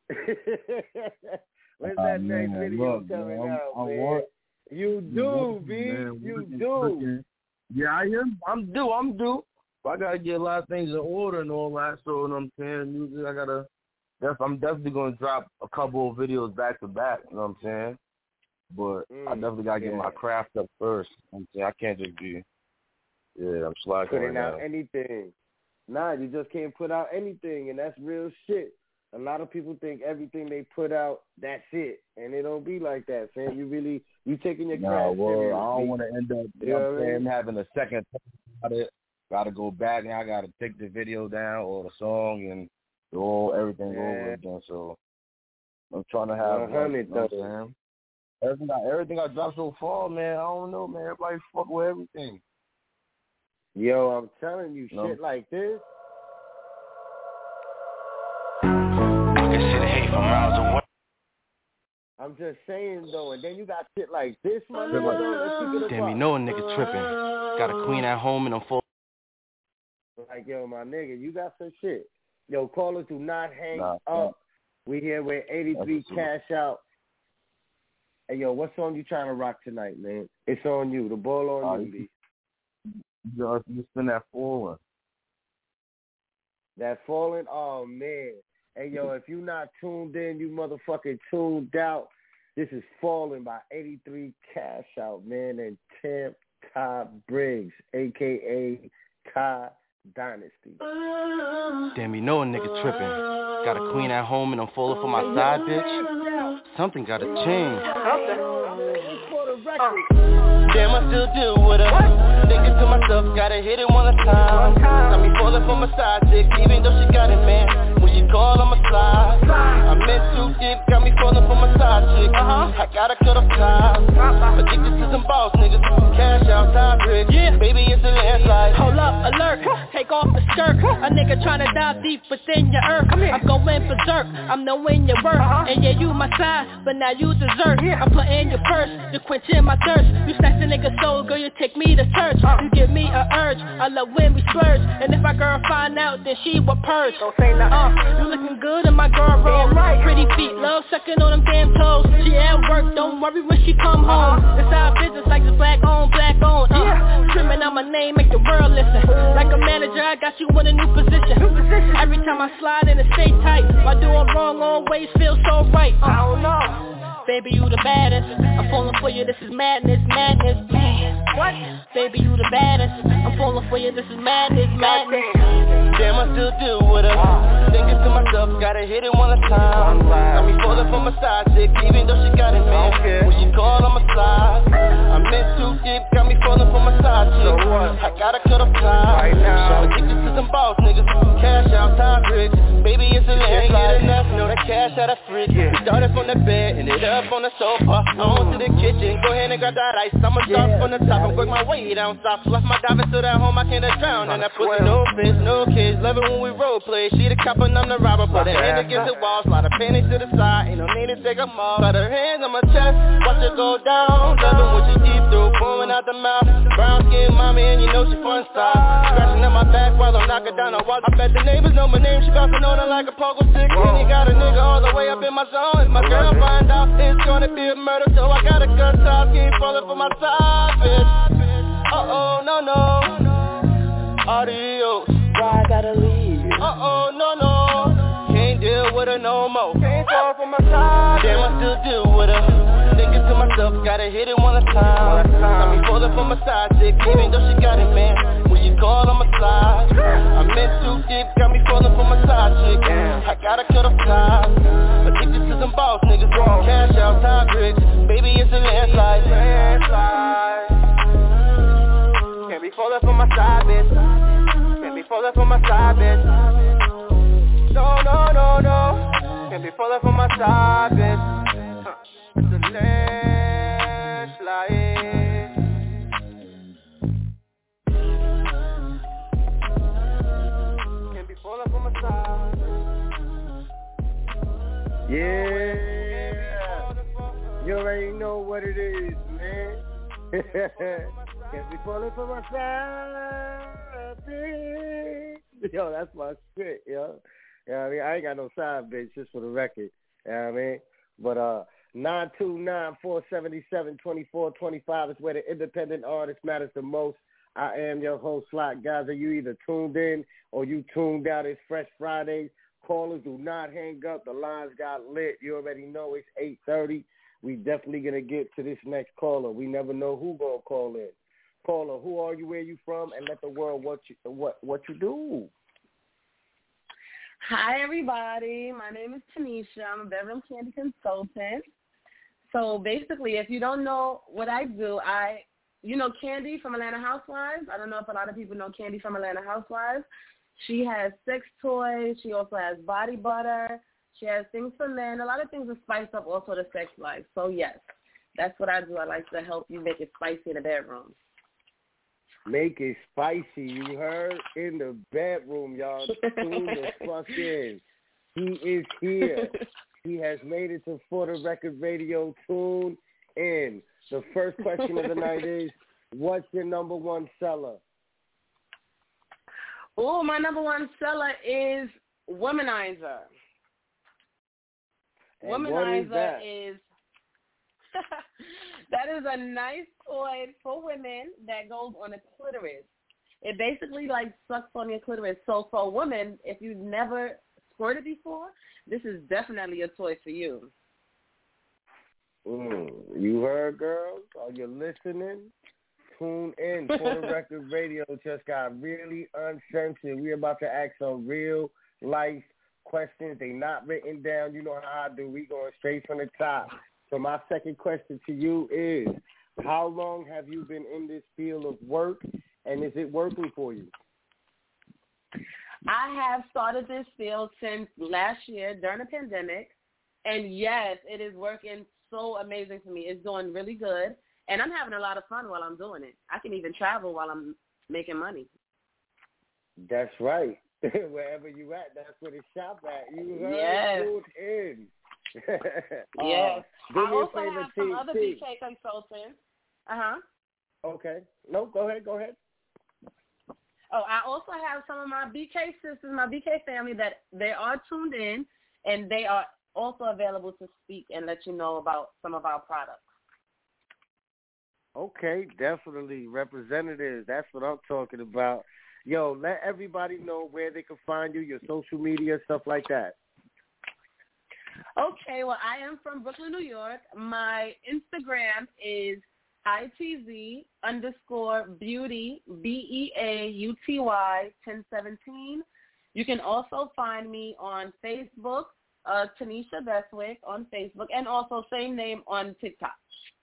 When's that uh, next man, video look, coming man, out, I'm, man? Want, you do, B. Man, you do. Looking. Yeah, I am. I'm due. I'm due. I gotta get a lot of things in order and all that. So, you know what I'm saying? Music, I gotta. I'm definitely gonna drop a couple of videos back to back. You know what I'm saying? But mm, I definitely gotta yeah. get my craft up first. You know what I'm saying? I can't just be. Yeah, I'm slacking Putting right out now. anything. Nah, you just can't put out anything, and that's real shit. A lot of people think everything they put out, that's it, and it don't be like that, fam. You really, you taking your nah, craft well, serious. I don't want to end up, you know what I'm saying, having a second about it. Got to go back and I got to take the video down or the song and do all everything yeah. over again. So I'm trying to have, like, you know what I'm saying? Everything I, everything I dropped so far, man, I don't know, man. Everybody fuck with everything. Yo, I'm telling you, no. shit like this. I'm just saying though, and then you got shit like this, my nigga. Damn, you know a nigga tripping. Got a queen at home and I'm full. Like, yo, my nigga, you got some shit. Yo, callers, do not hang nah, up. Nah. We here with eighty-three Cash Out. Hey, yo, what song you trying to rock tonight, man? It's on you. The ball on uh, you, B. You just spin that Fallen. That Fallen? Oh, man. Hey, yo, if you not tuned in, you motherfucking tuned out. This is Fallen by eighty-three Cash Out, man, and Tim Ty Briggs, a k a. Ty Dynasty. Damn, you know a nigga tripping. Got a queen at home and I'm falling for my side bitch. Something gotta change. Damn, I still deal with her. Thinking to myself, gotta hit it one time. Got me falling for my side chick, even though she got it, man. When she call, I'ma slide. I'm in too deep, got me falling for my side chick. I gotta cut off ties. Addicted to some boss niggas. Cash out, time trick. Yeah. Baby, it's a landslide. Hold up, alert. Take off the skirt. A nigga tryna dive deep within your earth. I'm going berserk. I'm knowing your worth. And yeah, you my side, but now you dessert. I'm putting you first to quench in my thirst. You snatch a nigga soul, girl, you take me to church. You give me a urge. I love when we splurge. And if my girl find out, then she will purge. Don't say nothing. Uh, you looking good in my girl roll. Right. Pretty feet, love sucking on them damn toes. She at work, don't worry when she come home. It's our business like it's black on, black on. Uh, yeah. Screaming out my name, make the world listen. Like a manager, I got you in a new position. New position. Every time I slide in, it stay tight. My doing wrong always feels so right. Uh, I don't know. Baby, you the baddest. I'm falling for you, this is madness, madness, man. What? Baby, you the baddest. I'm falling for you, this is madness, madness. Damn, I still deal with her. Thinking to myself, gotta hit it one time. Got me falling for my side chick, even though she got it, man. When she call, I'ma slide. I'm in too deep, got me falling for my side chick. I gotta cut off ties. Right now. Addicted to some boss niggas. Cash out, time bricks. Baby, it's a land. Can't get enough, know that cash out of fridge. We started from the bed, and it up on the sofa. On to the kitchen, go ahead and grab that ice. I'ma start from the top and work my way down south. Left my diving to that home, I can't drown. And that pussy, no fish, no kids. Love it when we role play. She the cop and I'm the robber. Put her hand against the wall, slide her panties to the side. Ain't no need to take them off. Put her hands on my chest, watch her go down. Love it when she deep through, pouring out the mouth. Brown skin mommy, and you know she fun style. Scratching at my back while I'm knocking down her wall. I bet the neighbors know my name. She bouncing on her like a pogo stick. And he got a nigga all the way up in my zone. If my girl find out, it's gonna be a murder. So I gotta cut off, keep falling for my side, bitch. Uh-oh, no, no. Adios. Why I gotta leave? Uh-oh, no, no. Can't deal with her no more. Can't fall for my side. Damn, I still deal with her. Thinking to myself, gotta hit it one time. Got me falling for my side chick, even though she got it, man. When she call, I'ma slide. I'm in too deep, got me falling for my side chick. I gotta cut off ties. Addicted to some boss niggas. Cash out, time bricks. Baby, it's a landslide. Landslide. Can't be falling for my side, bitch. Can't be falling for my side, bitch. No, no, no, no. Can't be falling for my side, bitch. Uh, it's a landslide. Can't be falling for my side. Yeah. You already know what it is, man. Can't be falling for my side, bitch. Yo, that's my shit, yo. You know what I mean? I ain't got no side bitch, just for the record. You know what I mean? But uh, nine two nine, four seven seven, two four two five is where the independent artist matters the most. I am your host, Slot Gaza. You either tuned in or you tuned out. It's Fresh Fridays. Callers, do not hang up. The lines got lit. You already know it's eight thirty. We definitely going to get to this next caller. We never know who going to call in. Caller, who are you, where you from, and let the world what you, what, what you do. Hi, everybody. My name is Tanisha. I'm a Beverly Candy consultant. So basically, if you don't know what I do, I, you know Candy from Atlanta Housewives. I don't know if a lot of people know Candy from Atlanta Housewives. She has sex toys. She also has body butter. She has things for men. A lot of things to spice up also the sex life. So, yes, that's what I do. I like to help you make it spicy in the bedroom. Make it spicy. You heard? In the bedroom, y'all. Tune the fuck in. He is here. He has made it to For the Record Radio. Tune in. The first question of the night is, what's your number one seller? Oh, my number one seller is Womanizer. And Womanizer what is that? is that is a nice toy for women that goes on a clitoris. It basically like sucks on your clitoris. So for a woman, if you've never squirted before, this is definitely a toy for you. Mm, you heard, girls? Are you listening? Tune in. For the Record Radio just got really uncensored. We're about to ask some real life questions. They not written down. You know how I do. We going straight from the top. So my second question to you is, how long have you been in this field of work, and is it working for you? I have started this field since last year during the pandemic, and yes, it is working so amazing for me. It's doing really good, and I'm having a lot of fun while I'm doing it. I can even travel while I'm making money. That's right. Wherever you at, that's where the shop at. You heard yes. in. Yes. Uh, I also favor, have some T- other T. B K consultants. Uh-huh. Okay. No, go ahead. Go ahead. Oh, I also have some of my B K sisters, my B K family, that they are tuned in, and they are also available to speak and let you know about some of our products. Okay, definitely. Representatives, that's what I'm talking about. Yo, let everybody know where they can find you, your social media, stuff like that. Okay, well, I am from Brooklyn, New York. My Instagram is I T Z underscore beauty, B E A U T Y, ten seventeen. You can also find me on Facebook, uh, Tanisha Beswick on Facebook, and also same name on TikTok.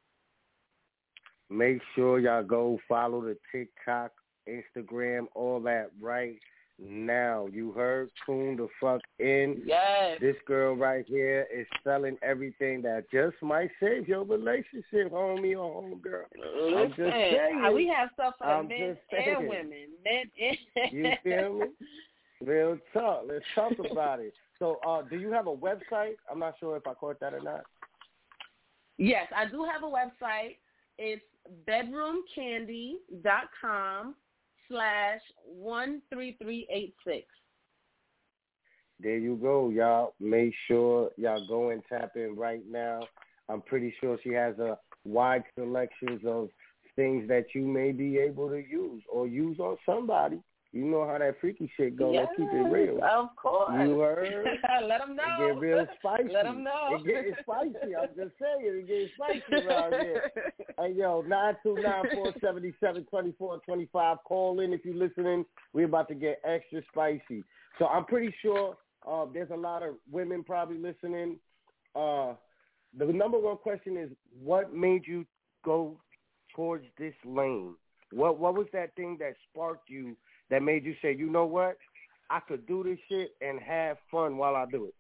Make sure y'all go follow the TikTok, Instagram, all that right now. You heard? Tune the fuck in. Yes. This girl right here is selling everything that just might save your relationship, homie or homegirl. I'm just saying. Uh, we have stuff for I'm men just saying. and women. Men and You feel me? Real talk. Let's talk about it. So, uh, do you have a website? I'm not sure if I caught that or not. Yes, I do have a website. It's bedroomcandy.com slash one three three eight six. There you go, y'all. Make sure y'all go and tap in right now. I'm pretty sure she has a wide selections of things that you may be able to use or use on somebody. You know how that freaky shit goes. Yes, Let's keep it real. Of course. You heard? Let them know. It get real spicy. Let them know. It getting spicy. I'm just saying. It getting spicy around here. Hey, yo, nine two nine, four seven seven, two four two five. Call in if you're listening. We're about to get extra spicy. So I'm pretty sure uh, there's a lot of women probably listening. Uh, the number one question is, what made you go towards this lane? What What was that thing that sparked you that made you say, you know what, I could do this shit and have fun while I do it?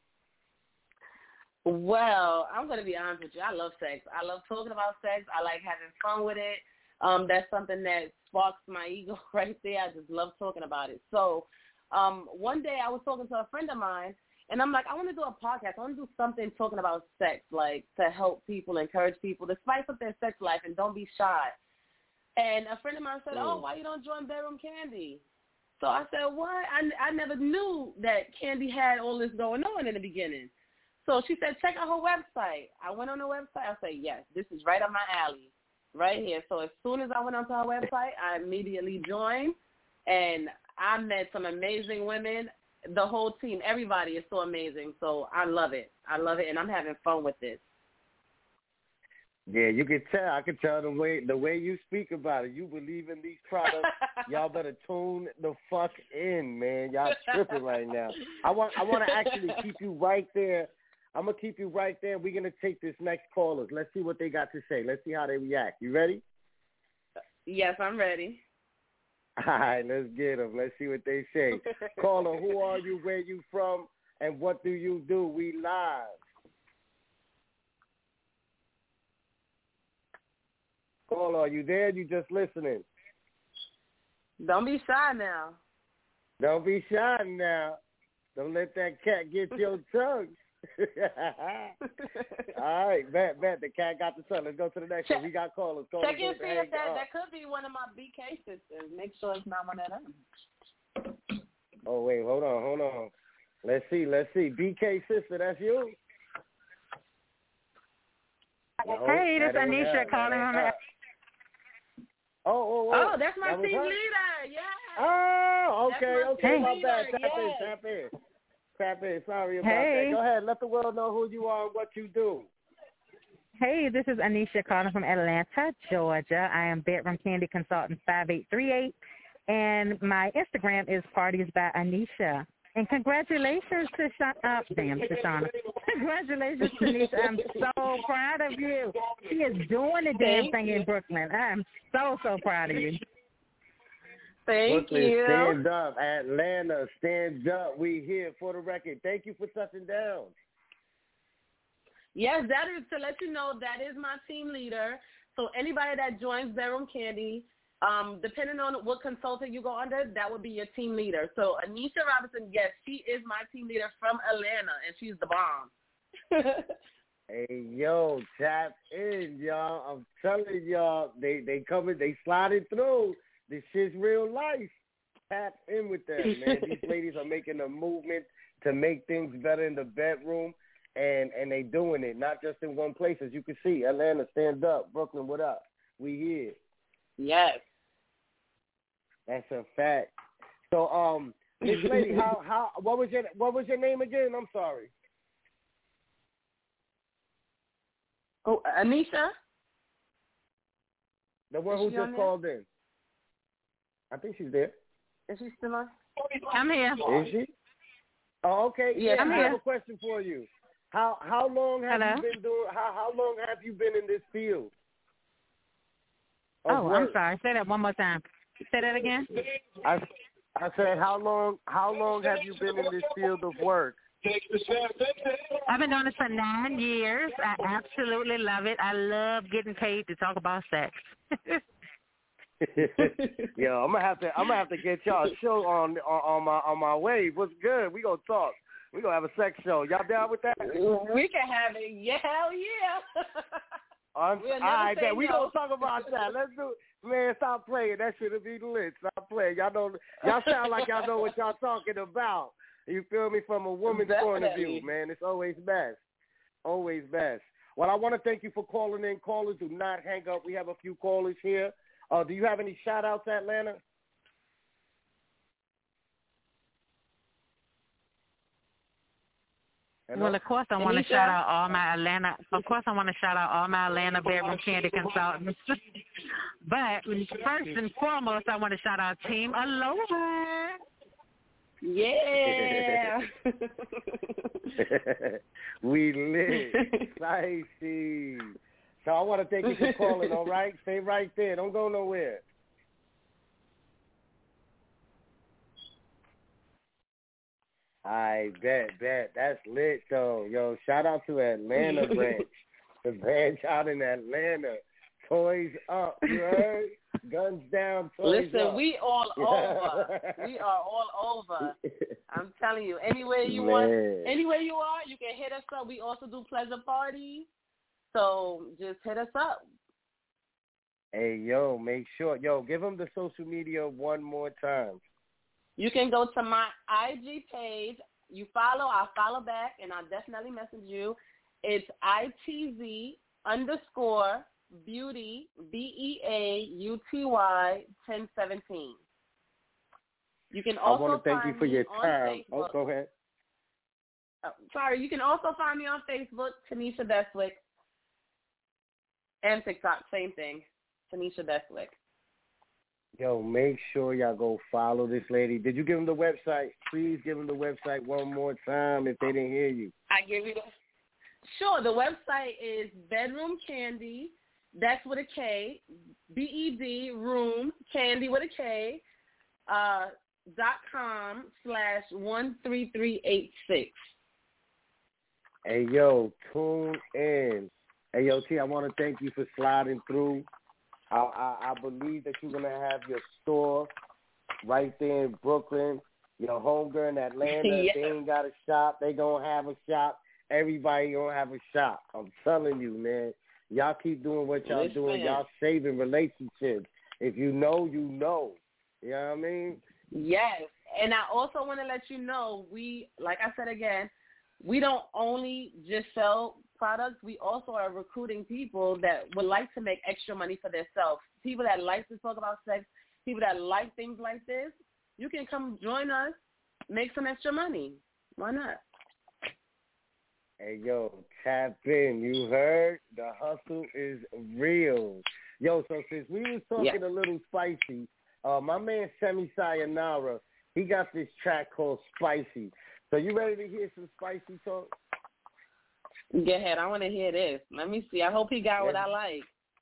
Well, I'm going to be honest with you. I love sex. I love talking about sex. I like having fun with it. Um, that's something that sparks my ego right there. I just love talking about it. So um, one day I was talking to a friend of mine, and I'm like, I want to do a podcast. I want to do something talking about sex, like to help people, encourage people to spice up their sex life and don't be shy. And a friend of mine said, oh, why you don't join Bedroom Candy? So I said, what? I, I never knew that Candy had all this going on in the beginning. So she said, check out her website. I went on her website. I said, yes, this is right up my alley, right here. So as soon as I went onto her website, I immediately joined, and I met some amazing women. The whole team, everybody is so amazing. So I love it. I love it, and I'm having fun with this. Yeah, you can tell. I can tell the way the way you speak about it. You believe in these products. Y'all better tune the fuck in, man. Y'all tripping right now. I want I want to actually keep you right there. I'm gonna keep you right there. We're gonna take this next callers. Let's see what they got to say. Let's see how they react. You ready? Yes, I'm ready. All right, let's get them. Let's see what they say. Caller, who are you? Where you from? And what do you do? We live. Caller, are you there? You just listening? Don't be shy now. Don't be shy now. Don't let that cat get your tongue. All right, bet, bet. The cat got the sun. Let's go to the next check, one. We got callers. Call check and see if that, that could be one of my B K sisters. Make sure it's not one of them. Oh, wait, hold on, hold on. Let's see, let's see. B K sister, that's you? No, hey, this is that Anisha up, calling on the... Oh, oh, oh. Oh, that's my that team her? leader, yeah. Oh, okay, my okay, my leader, bad. Tap yes. in, tap in. Tap in, sorry about hey. that. Go ahead, let the world know who you are and what you do. Hey, this is Anisha calling from Atlanta, Georgia. I am Bedroom Candy Consultant five eight three eight, and my Instagram is Parties by Anisha. And congratulations to Sha- uh, damn, to Shauna. Congratulations to Anisha. I'm so proud of you. She is doing the damn thing in Brooklyn. I'm so, so proud of you. Thank Brooklyn, you. Stand up. Atlanta, stand up. We here for the record. Thank you for touching down. Yes, that is to let you know that is my team leader. So anybody that joins Bedroom Candy, um, depending on what consultant you go under, that would be your team leader. So Anisha Robinson, yes, she is my team leader from Atlanta, and she's the bomb. Hey, yo, tap in, y'all. I'm telling y'all, they they coming, they sliding through. This shit's real life. Tap in with them, man. These ladies are making a movement to make things better in the bedroom, and, and they doing it, not just in one place. As you can see, Atlanta, stand up. Brooklyn, what up? We here. Yes. That's a fact. So, um, Miss Lady, how how what was your what was your name again? I'm sorry. Oh, Anisha? The one who just called in. I think she's there. Is she still on? I'm here. Is she? Oh, okay. Yeah, I'm I here. have a question for you. How how long have Hello? you been doing? How how long have you been in this field? of Oh, work? I'm sorry. Say that one more time. Say that again. I I said, how long how long have you been in this field of work? I've been doing this for nine years. I absolutely love it. I love getting paid to talk about sex. Yo, I'm gonna have to I'm gonna have to get y'all a show on on, on my on my wave. What's good? We gonna talk. We gonna have a sex show. Y'all down with that? We can have it. Yeah, hell yeah. On, We'll all never right, say then we no. gonna talk about that. Let's do it. Man, stop playing. That shit'll be lit. Stop playing. Y'all know y'all sound like y'all know what y'all talking about. You feel me? From a woman's point of view, man. It's always best. Always best. Well, I want to thank you for calling in. Callers, do not hang up. We have a few callers here. Uh, do you have any shout-outs, Atlanta? Hello? Well, of course, I want to shout out all my Atlanta. Of course, I want to shout out all my Atlanta bedroom candy consultants. But first and foremost, I want to shout out Team Aloha. Yeah. We lit. Spicy. So I want to thank you for calling, all right? Stay right there. Don't go nowhere. I bet, bet. That's lit, though. Yo, shout out to Atlanta branch. The branch out in Atlanta. Toys up, you heard? Guns down, toys Listen, up. we all over. We are all over. I'm telling you, anywhere you want, anywhere you are, you can hit us up. We also do pleasure parties. So just hit us up. Hey, yo, make sure. Yo, give them the social media one more time. You can go to my I G page. You follow, I'll follow back, and I'll definitely message you. It's I T Z underscore beauty, B E A U T Y, ten seventeen. You can also I want to thank find you for me your on time. Oh, Facebook. go ahead. Oh, sorry, you can also find me on Facebook, Tanisha Bestwick, and TikTok, same thing, Tanisha Bestwick. Yo, make sure y'all go follow this lady. Did you give them the website? Please give them the website one more time if they didn't hear you. I give you the... Sure, the website is Bedroom Candy, that's with a K, B E D, room, candy with a K, uh, dot com slash one three three eight six. Hey, yo, tune in. Hey, yo, T, I want to thank you for sliding through. I, I, I believe that you're going to have your store right there in Brooklyn. Your homegirl in Atlanta, Yeah. they ain't got a shop. They going to have a shop. everybody gonna have a shot. I'm telling you, man. Y'all keep doing what y'all Listen. doing. Y'all saving relationships. If you know, you know. You know what I mean? Yes. And I also want to let you know, we, like I said again, we don't only just sell products. We also are recruiting people that would like to make extra money for themselves. People that like to talk about sex, people that like things like this. You can come join us, make some extra money. Why not? Hey, yo, tap in. You heard? The hustle is real. Yo, so since we was talking yeah. a little spicy, uh, my man Semi Sayonara, he got this track called Spicy. So you ready to hear some spicy talk? Go ahead. I want to hear this. Let me see. I hope he got yeah. what I like.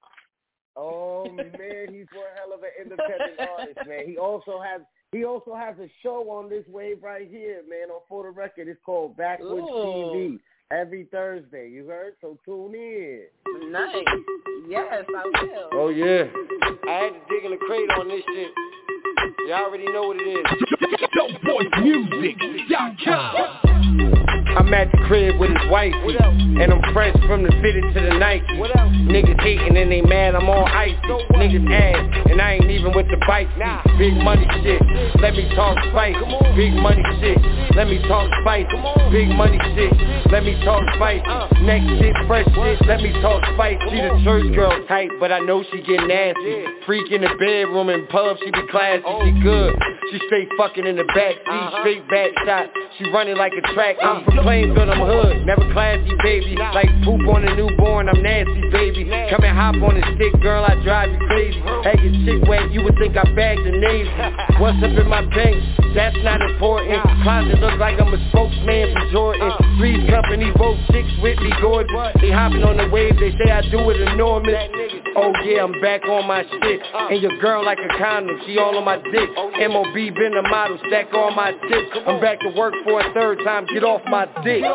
Oh, man, he's one hell of an independent artist, man. He also has he also has a show on this wave right here, man, on For the Record. It's called Backwards Ooh. T V. Every Thursday, you heard? So tune in. Nice. Yes, I will. Oh, yeah. I had to dig in the crate on this shit. You already know what it is. dope boy music dot com I'm at the crib with his wife, and I'm fresh from the fitted to the Nike. Niggas hating and they mad, I'm on ice. Niggas ass, and I ain't even with the bike. Big money shit, let me talk spice. Big money shit, let me talk spice. Big money shit, let me talk spice. Next shit, fresh shit, let me talk spice. She the church girl type, but I know she get nasty. Freak in the bedroom and pub, she be classy, she good. She straight fucking in the back seat, straight back shot. She running like a track. I'm from Plainfield, I'm hood, never classy, baby. Like poop on a newborn, I'm nasty, baby. Come and hop on the stick, girl, I drive you crazy. Hey, your chick wet, you would think I bagged the Navy. What's up in my bank? That's not important. Closet look like I'm a spokesman for Jordan. Three's company, both chicks with me, gorgeous. They hopping on the wave, they say I do it enormous. Oh yeah, I'm back on my shit. And your girl like a condom, she all on my dick. M O B been a model, stack all my chips. I'm back to work for a third time, get off my dick.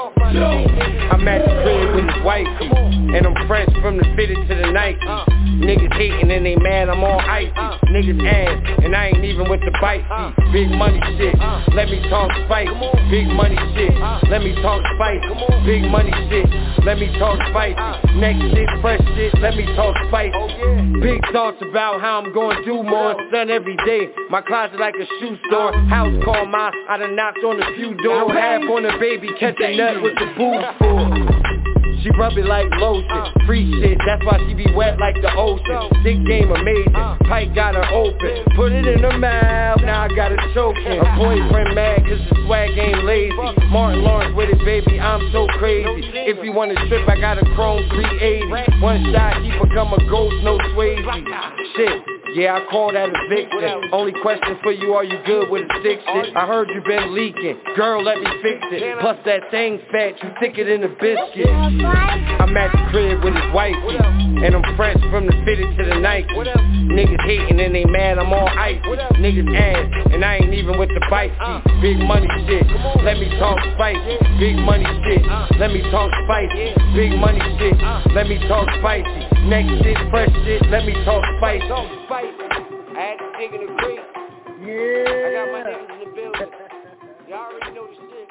I'm at the crib with his wifey, and I'm fresh from the fitted to the Nike. Niggas hating and they mad, I'm on icy. Niggas ass, and I ain't even with the bite. Big money shit, let me talk spice. Big money shit, let me talk spice. Big money shit, let me talk spice. Next shit, fresh shit, let me talk spice. Big thoughts about how I'm going to do more. Sun every day, my closet like a shoe store. House called my, I done knocked on a few doors. Half on the baby, catch a nut with the boots for. She rub it like lotion, free shit, that's why she be wet like the ocean. Dick game amazing, pipe got her open. Put it in her mouth, now I got her choking. Her boyfriend mad cause the swag ain't lazy. Martin Lawrence with it, baby, I'm so crazy. If you wanna strip, I got a chrome three eighty. One shot, he become a ghost, no Swayze. Shit. Yeah, I call that eviction. Only question for you, are you good with a stick shit? I heard you been leaking. Girl, let me fix it. Plus that thing fat, you thicker than a biscuit. I'm at the crib with his wifey, and I'm fresh from the fitted to the Nike. Niggas hating and they mad, I'm on ice. Niggas ass, and I ain't even with the bite. Big money shit, let me talk spice. Big money shit, let me talk spicy. Big money shit, let me talk spicy. Next shit, fresh shit, let me talk spicy. I had to dig in the crate. Yeah. I got my niggas in the building. Y'all already know the shit.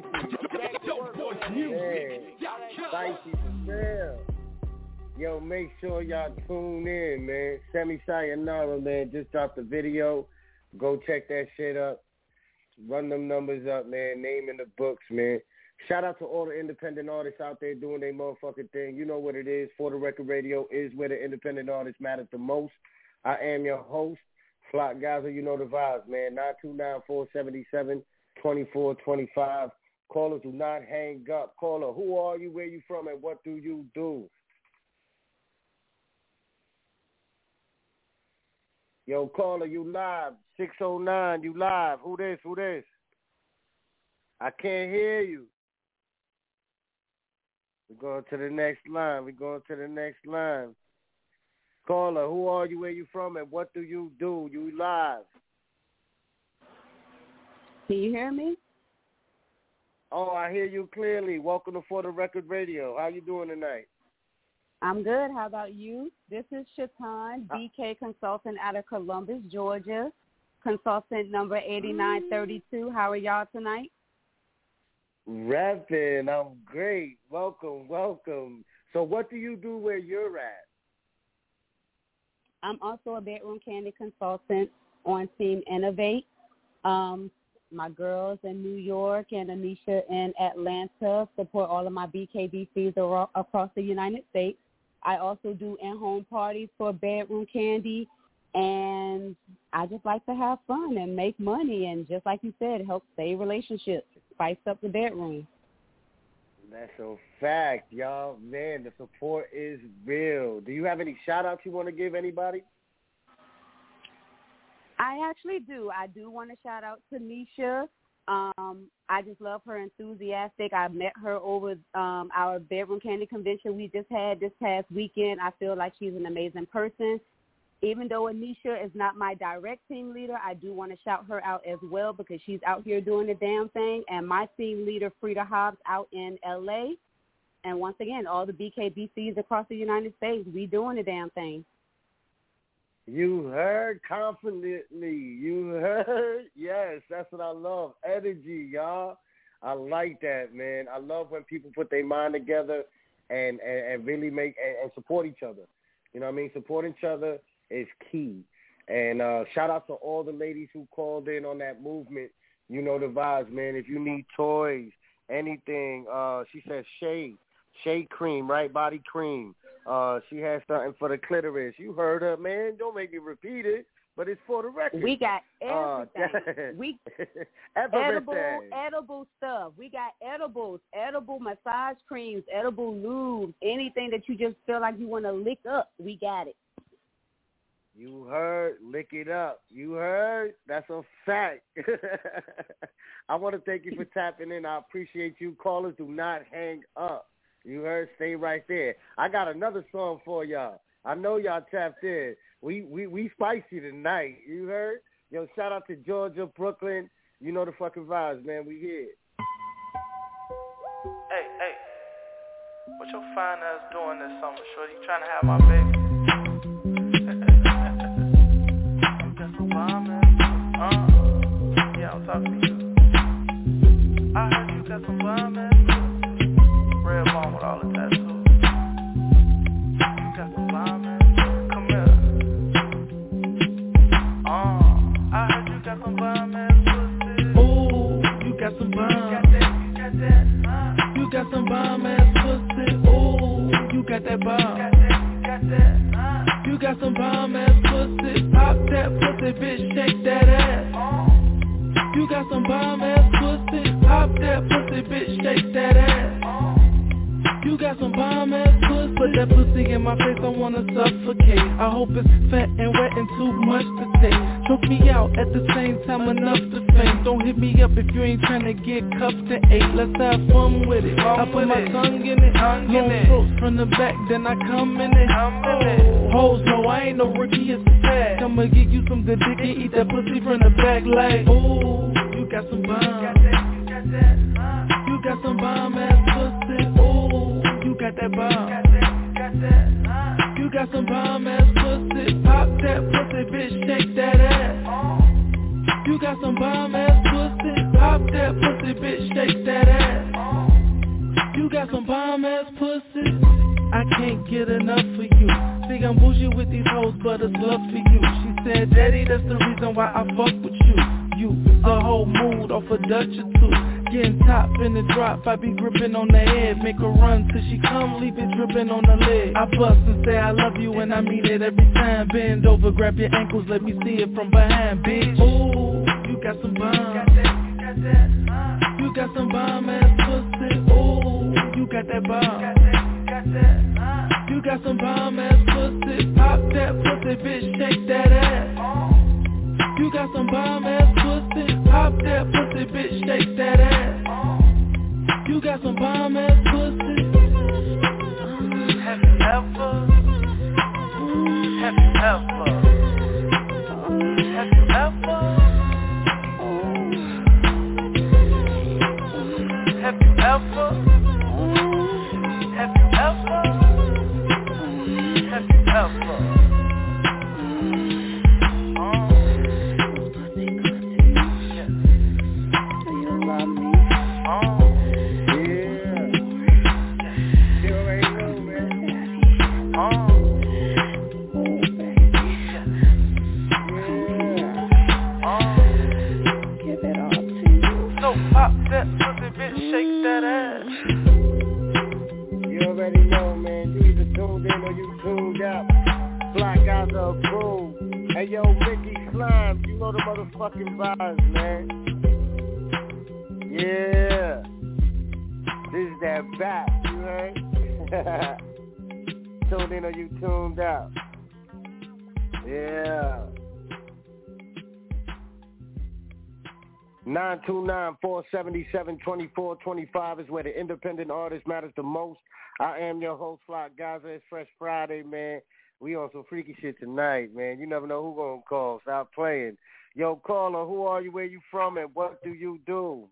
Spicy. Yeah. Spicy for real. Yo, make sure y'all tune in, man. Semi Sayonara, man, just dropped the video. Go check that shit up. Run them numbers up, man. Name in the books, man. Shout out to all the independent artists out there doing their motherfucking thing. You know what it is. For the Record Radio is where the independent artists matter the most. I am your host, Flock Gaza. You know the vibes, man. nine two nine, four seven seven, two four two five. Callers, do not hang up. Caller, who are you, where you from, and what do you do? Yo, caller, you live. six oh nine, you live. Who this, who this? I can't hear you. We're going to the next line. We're going to the next line. Caller, who are you, where you from, and what do you do? You live. Can you hear me? Oh, I hear you clearly. Welcome to For the Record Radio. How you doing tonight? I'm good. How about you? This is Shatan, B K Consultant out of Columbus, Georgia. Consultant number eighty-nine thirty-two. How are y'all tonight? Reppin', I'm great. Welcome, welcome. So what do you do where you're at? I'm also a bedroom candy consultant on Team Innovate. Um, my girls in New York and Anisha in Atlanta support all of my B K B Cs ar- across the United States. I also do in-home parties for bedroom candy, and I just like to have fun and make money, and just like you said, help save relationships, spice up the bedroom. That's a fact, y'all. Man, the support is real. Do you have any shout-outs you want to give anybody? I actually do. I do want to shout out to Nisha. Um, I just love her enthusiastic. I met her over um, our bedroom candy convention we just had this past weekend. I feel like she's an amazing person. Even though Anisha is not my direct team leader, I do want to shout her out as well because she's out here doing the damn thing. And my team leader, Frida Hobbs, out in L A. And once again, all the B K B Cs across the United States, we doing the damn thing. You heard confidently. You heard. Yes, that's what I love. Energy, y'all. I like that, man. I love when people put their mind together and, and, and really make and, and support each other. You know what I mean? Support each other is key. And uh, shout out to all the ladies who called in on that movement. You know the vibes, man. If you need toys, anything, uh, she said shade, shade cream, right? Body cream. Uh, she has something for the clitoris. You heard her, man. Don't make me repeat it, but it's for the record. We got everything. Uh, we edible, edible stuff. We got edibles, edible massage creams, edible lubes, anything that you just feel like you want to lick up. We got it. You heard, lick it up. You heard? That's a fact. I want to thank you for tapping in. I appreciate you. Callers, do not hang up. You heard? Stay right there. I got another song for y'all. I know y'all tapped in. We we we spicy tonight. You heard? Yo, shout out to Georgia, Brooklyn. You know the fucking vibes, man. We here. Hey, hey. What your fine ass doing this summer, shorty? You trying to have my baby? Yeah, I'm talking to you. I heard you got some bomb ass pussy. Red bone with all the tattoos. You got some bomb ass pussy. Come here. Uh, I heard you got some bomb ass pussy. Ooh, you got some bomb. You got that, you got that. Uh, you got some bomb ass pussy. Ooh, you got that bomb. You got that, you got that. Uh, you got some bomb ass pussy. Pop that pussy, bitch, shake that ass. Uh, You got some bomb ass pussy, pop that pussy, bitch, shake that ass. You got some bomb ass pussy, put that pussy in my face, I wanna suffocate. I hope it's fat and wet and too much to take. Choke me out at the same time, enough to faint. Don't hit me up if you ain't tryna get cuffed to eight. Let's have fun with it. I put my tongue in it, long throats from the back, then I come in it. Oh, hoes, no, I ain't no rookie, it's a fact. I'ma give you some good dick and eat that pussy from the back like, ooh, you got some bomb. You got some bomb ass pussy, ooh, you got that bomb. You got some bomb ass pussy, pop that pussy, bitch, shake that ass. You got some bomb ass pussy, pop that pussy, bitch, shake that ass. You got some bomb ass pussy, I can't get enough of you. See, I'm bougie with these hoes, but it's love for you. She said, daddy, that's the reason why I fuck with you. You, the whole mood off a Dutch or two. Getting top in the drop, I be gripping on the head. Make her run till she come, leave it dripping on the leg. I bust and say I love you and I mean it every time. Bend over, grab your ankles, let me see it from behind, bitch. Ooh, you got some bomb. You got some bomb ass pussy. Ooh, you got that bomb. You got some bomb ass pussy. Pop that pussy, bitch, shake that ass. You got some bomb ass pussy. Pop that pussy, bitch, shake that ass. You got some bomb ass pussy. Have you ever? Have you ever? Have you ever? Have you ever? Have you ever? Have you ever? motherfucking vibes, man. Yeah. This is that back, you heard? Tuned in or you tuned out. Yeah. nine two nine, four seven seven, two four two five is where the independent artist matters the most. I am your host, Flock Gaza. It's Fresh Friday, man. We on some freaky shit tonight, man. You never know who gonna call. Stop playing. Yo, caller, who are you, where you from, and what do you do?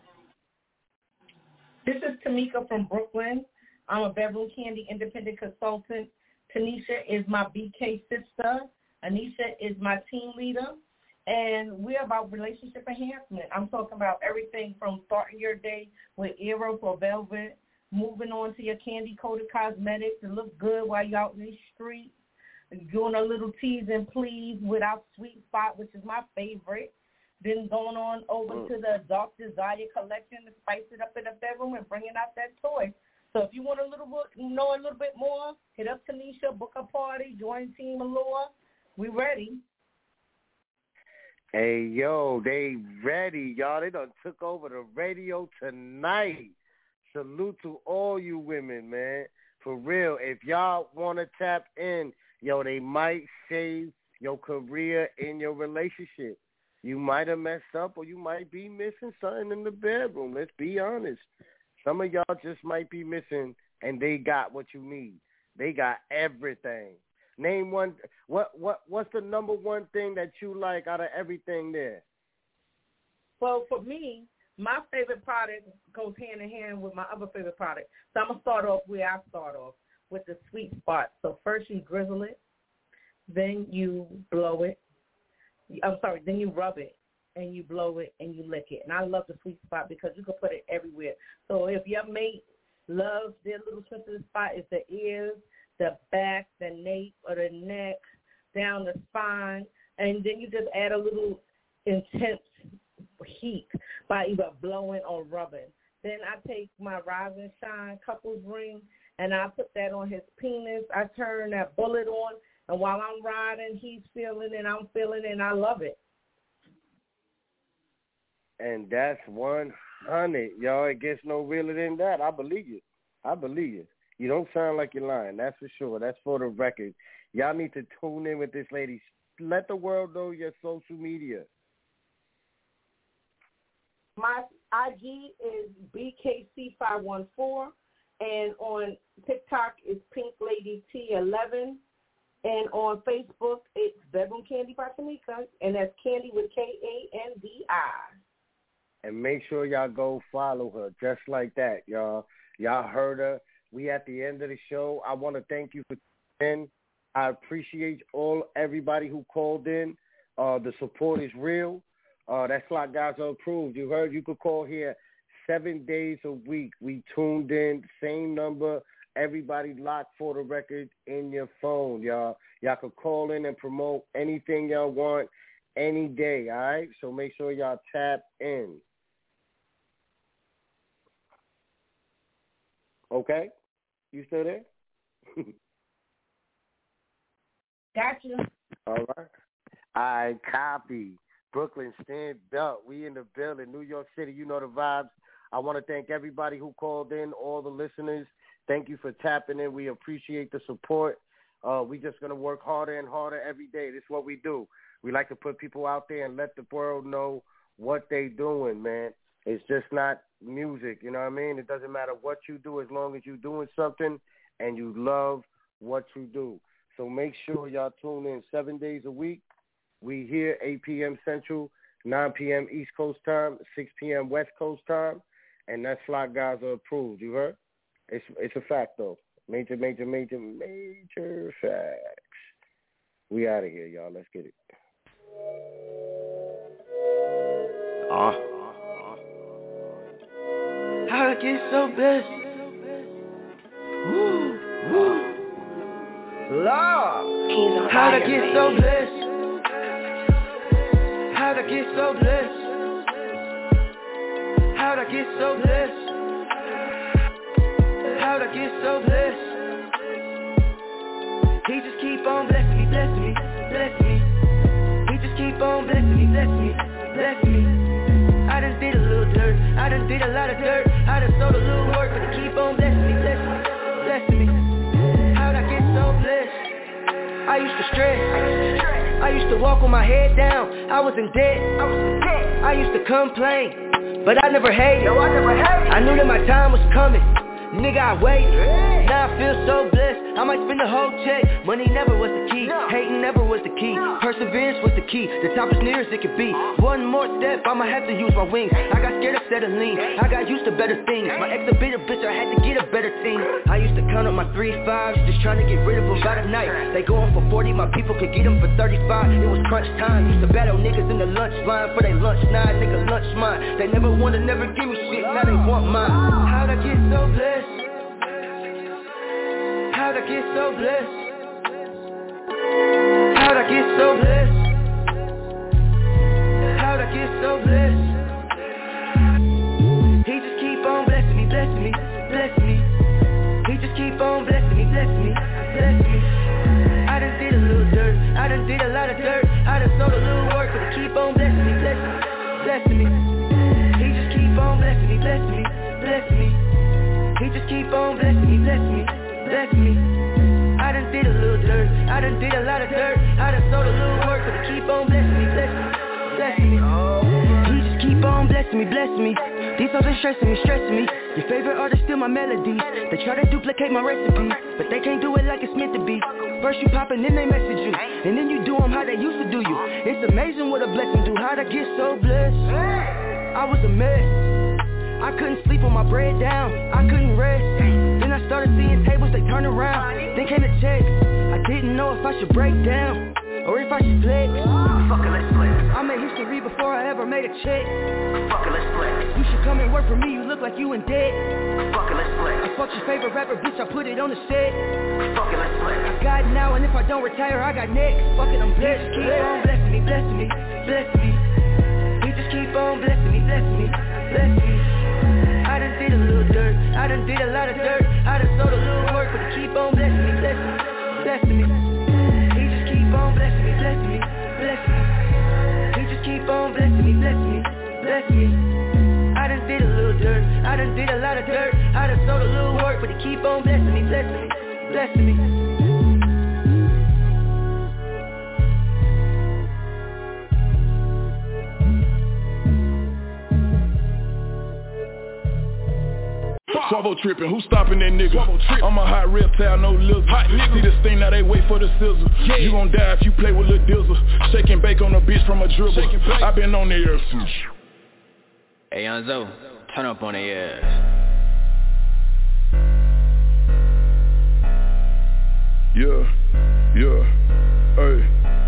This is Tamika from Brooklyn. I'm a Beverly Candy independent consultant. Tanisha is my B K sister. Anisha is my team leader. And we're about relationship enhancement. I'm talking about everything from starting your day with Eros or Velvet, moving on to your candy-coated cosmetics to look good while you're out in the street, doing a little tease and please with our Sweet Spot, which is my favorite. Then going on over mm. to the Dark Desire collection to spice it up in the bedroom and bringing out that toy. So if you want a little bit, know a little bit more, hit up Tanisha, book a party, join Team Allure. We ready. Hey, yo, they ready, y'all. They done took over the radio tonight. Salute to all you women, man. For real, if y'all want to tap in, yo, they might save your career in your relationship. You might have messed up or you might be missing something in the bedroom. Let's be honest. Some of y'all just might be missing, and they got what you need. They got everything. Name one. What what what's the number one thing that you like out of everything there? Well, for me, my favorite product goes hand in hand with my other favorite product. So I'm gonna start off where I start off with the Sweet Spot. So first you drizzle it, then you blow it. I'm sorry, then you rub it and you blow it and you lick it. And I love the Sweet Spot because you can put it everywhere. So if your mate loves their little sensitive spot, it's the ears, the back, the nape, or the neck, down the spine, and then you just add a little intense heat by either blowing or rubbing. Then I take my Rise and Shine couples ring, and I put that on his penis. I turn that bullet on, and while I'm riding, he's feeling it, I'm feeling it, and I love it. And that's one hundred, y'all. It gets no realer than that. I believe you. I believe you. You don't sound like you're lying. That's for sure. That's for the record. Y'all need to tune in with this lady. Let the world know your social media. My I G is B K C five one four, and on TikTok it's Pink Lady T eleven, and on Facebook it's Bedroom Candy by Tamika, and that's Candy with K A N D I. And make sure y'all go follow her just like that, y'all. Y'all heard her. We at the end of the show. I want to thank you for tuning in. I appreciate all everybody who called in. Uh, the support is real. Uh, that Flock Gaza approved. You heard you could call here seven days a week. We tuned in, same number. Everybody locked for the record in your phone, y'all. Y'all could call in and promote anything y'all want any day, all right? So make sure y'all tap in. Okay? You still there? Gotcha. All right. I copy. Brooklyn, stand up. We in the building. New York City, you know the vibes. I want to thank everybody who called in, all the listeners. Thank you for tapping in. We appreciate the support. Uh, we just going to work harder and harder every day. This is what we do. We like to put people out there and let the world know what they doing, man. It's just not music, you know what I mean? It doesn't matter what you do as long as you're doing something and you love what you do. So make sure y'all tune in seven days a week. We here eight p.m. Central, nine p.m. East Coast time, six p.m. West Coast time, and that's Flock Gaza approved. You heard? It's it's a fact, though. Major, major, major, major facts. We out of here, y'all. Let's get it. Uh. How'd I get so blessed? Woo, woo. Lord, how'd I get so blessed? How'd I get so blessed? How'd I get so blessed? How'd I get so blessed? He just keep on blessing me, blessing me, blessing me. He just keep on blessing me, blessing me. bless me, bless me. I done did a little dirt, I done did a lot of dirt. I done sold a little work, but keep on blessing me, bless me, bless me. How'd I get so blessed? I used to stress, I used to walk with my head down. I was in debt, I was in debt. I used to complain, but I never hated. No, I never hated. I knew that my time was coming. Nigga, I waited. Now I feel so blessed. I might spend the whole check. Money never was the key. Hating never was the key. Perseverance was the key. The top is near as it could be. One more step, I'ma have to use my wings. I got scared of settling. I got used to better things. My ex a bitter bitch, I had to get a better thing. I used to count up my three fives, just trying to get rid of them by the night. They going for forty, my people could get them for thirty-five. It was crunch time. Used to battle niggas in the lunch line for they lunch nine. Nigga lunch mine. They never wanna never give me shit. Now they want mine. How'd I get so blessed? How'd I get so blessed? How'd I get so blessed? How'd I get so blessed? He just keep on blessing me, blessing me, blessing me. He just keep on blessing me, blessing me, blessing me. I done did a little dirt, I done did a lot of dirt. I done sold a little work, but keep on blessing me, blessing me, blessing me. He just keep on blessing me, blessing me, blessing me. He just keep on blessing me, blessing me. Bless me. I done did a little dirt, I done did a lot of dirt. I done sold a little work, but keep on blessing me, bless me, bless me. He just keep on blessing me, bless me. These songs been stressing me, stressing me. Your favorite artist steal my melodies. They try to duplicate my recipes, but they can't do it like it's meant to be. First you pop and then they message you, and then you do them how they used to do you. It's amazing what a blessing do. How'd I get so blessed? I was a mess. I couldn't sleep with my bread down, I couldn't rest. Then I started seeing tables, they turned around. Then came the checks, I didn't know if I should break down or if I should flex. Fuck it, let's flex. I made history before I ever made a check. Fuck it, let's flex. You should come and work for me, you look like you in debt. Fuck it, let's flex. I fucked your favorite rapper, bitch, I put it on the set. Fuck it, let's flex. I got it now, and if I don't retire, I got next. Fuck it, I'm blessed. Keep on blessing me, blessing me, blessing me. He just keep on blessing me, blessing me, blessing me. I done did a little dirt, I done did a lot of dirt. I done sold a little work, but keep on blessing me, blessing me, blessing me. He just keep on blessing me, blessing me, blessing me. He just keep on blessing me, blessing me, blessing me. I done did a little dirt, I done did a lot of dirt. I done sold a little work, but keep on blessing me, blessing me, blessing me. Swavo trippin', who stopping that nigga? I'm a hot reptile, no lizard. See this thing, now they wait for the scissor. Yeah. You gon' die if you play with Lil Dizzle. Shake and bake on a bitch from a dribble. I been on the air. Hey, Young Zo, turn up on the ass. Yeah, yeah, hey.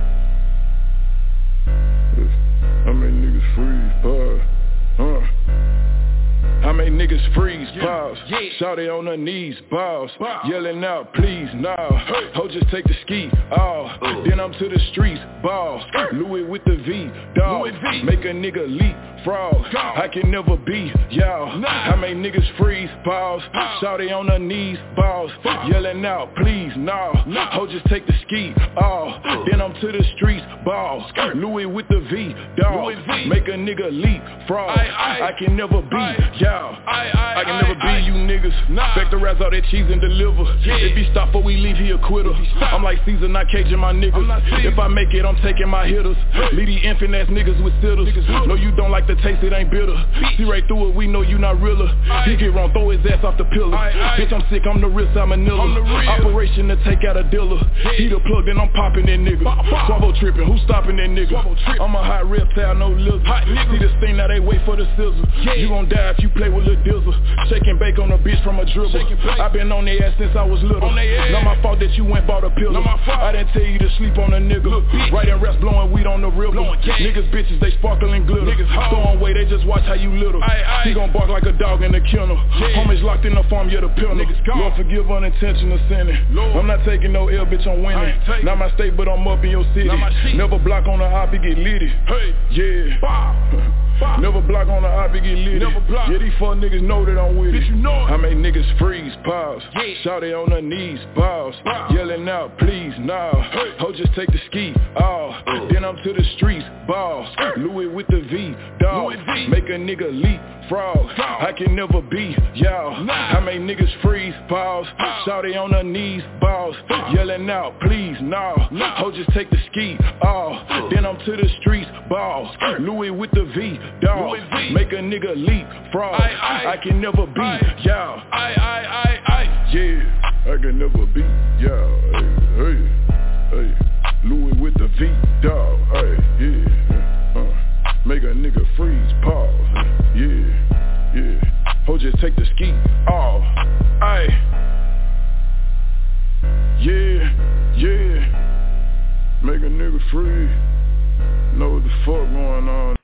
How many niggas freeze, pause, huh? How many niggas freeze, pause, yeah. Yeah. Shawty on her knees, balls, wow. Yelling out, please, nah, hey. Ho, just take the ski, oh, uh. Then I'm to the streets, balls, hey. Louis with the V, dog, v. Make a nigga leap, frog, God. I can never be, y'all, nah. How many niggas freeze, pause, oh. Shawty on her knees, balls, wow. Yelling out, please, nah, nah. Ho, just take the ski, oh, uh. Then I'm to the streets, balls, hey. Louis with the V, dog, v. Make a nigga leap, frog, I, I, I can never be, I, y'all. I, I, I can never I, be I, you niggas. Nah. Back the rats all that cheese and deliver. Yeah. If he stop before we leave, he a quitter. I'm like Caesar, not caging my niggas. If I make it, I'm taking my hitters. Hey. Lead these infant ass niggas with sitters. Niggas no, you don't like the taste, it ain't bitter. Bitch. See right through it, we know you not realer. I, he get wrong, throw his ass off the pillar. I, I, Bitch, I'm sick, I'm the real salmonella. Operation to take out a dealer. Yeah. He the plug, then I'm popping that nigga. Swavo tripping, who stopping that nigga? I'm a hot reptile, no lizard. Hot See this thing, now they wait for the scissor. Yeah. You gon' die if you play with Lil Dizzle. Shake and bake on a bitch from a dribble. I been on their ass since I was little. Not my fault that you went bought a pill. I didn't tell you to sleep on a nigga. Look, right and rest blowing weed on the river. Niggas bitches, they sparkling glitter. Throwing away, they just watch how you little. He gon' bark like a dog in the kennel. Yeah. Homies locked in the farm, yeah, the pill. Lord forgive unintentional sinning. Lord. I'm not taking no L, bitch, I'm winning. Not my state, but I'm up in your city. Never block on the op, he get litty. Hey. Yeah. Bow. Never Never block on the op, it get lit. Never block. Yeah, these fuck niggas know that I'm with it. You know it. I make niggas freeze, pause. Yeah. Shout it on her knees, pause. Wow. Yelling out, please, nah. Hey. Ho, just take the ski, oh. Uh. Then I'm to the streets, balls. Uh. Louis with the V, dog. V. Make a nigga leap, frog. Frog. I can never be, y'all. Nah. I make niggas freeze, pause. Uh. Shout it on her knees, balls. Uh. Yelling out, please, nah. nah. Ho, just take the ski, oh. Uh. Then I'm to the streets, balls. Uh. Louis with the V, dog. V. Make a nigga leap, frog. I, I, I can never be, y'all. I, I, I, I, yeah. I can never be, y'all. Hey, hey, hey. Louis with the V, dog. Hey, yeah. Uh. Make a nigga freeze, pause. Yeah, yeah. Ho, just take the ski off. Ay. Yeah, yeah. Make a nigga freeze. Know what the fuck going on.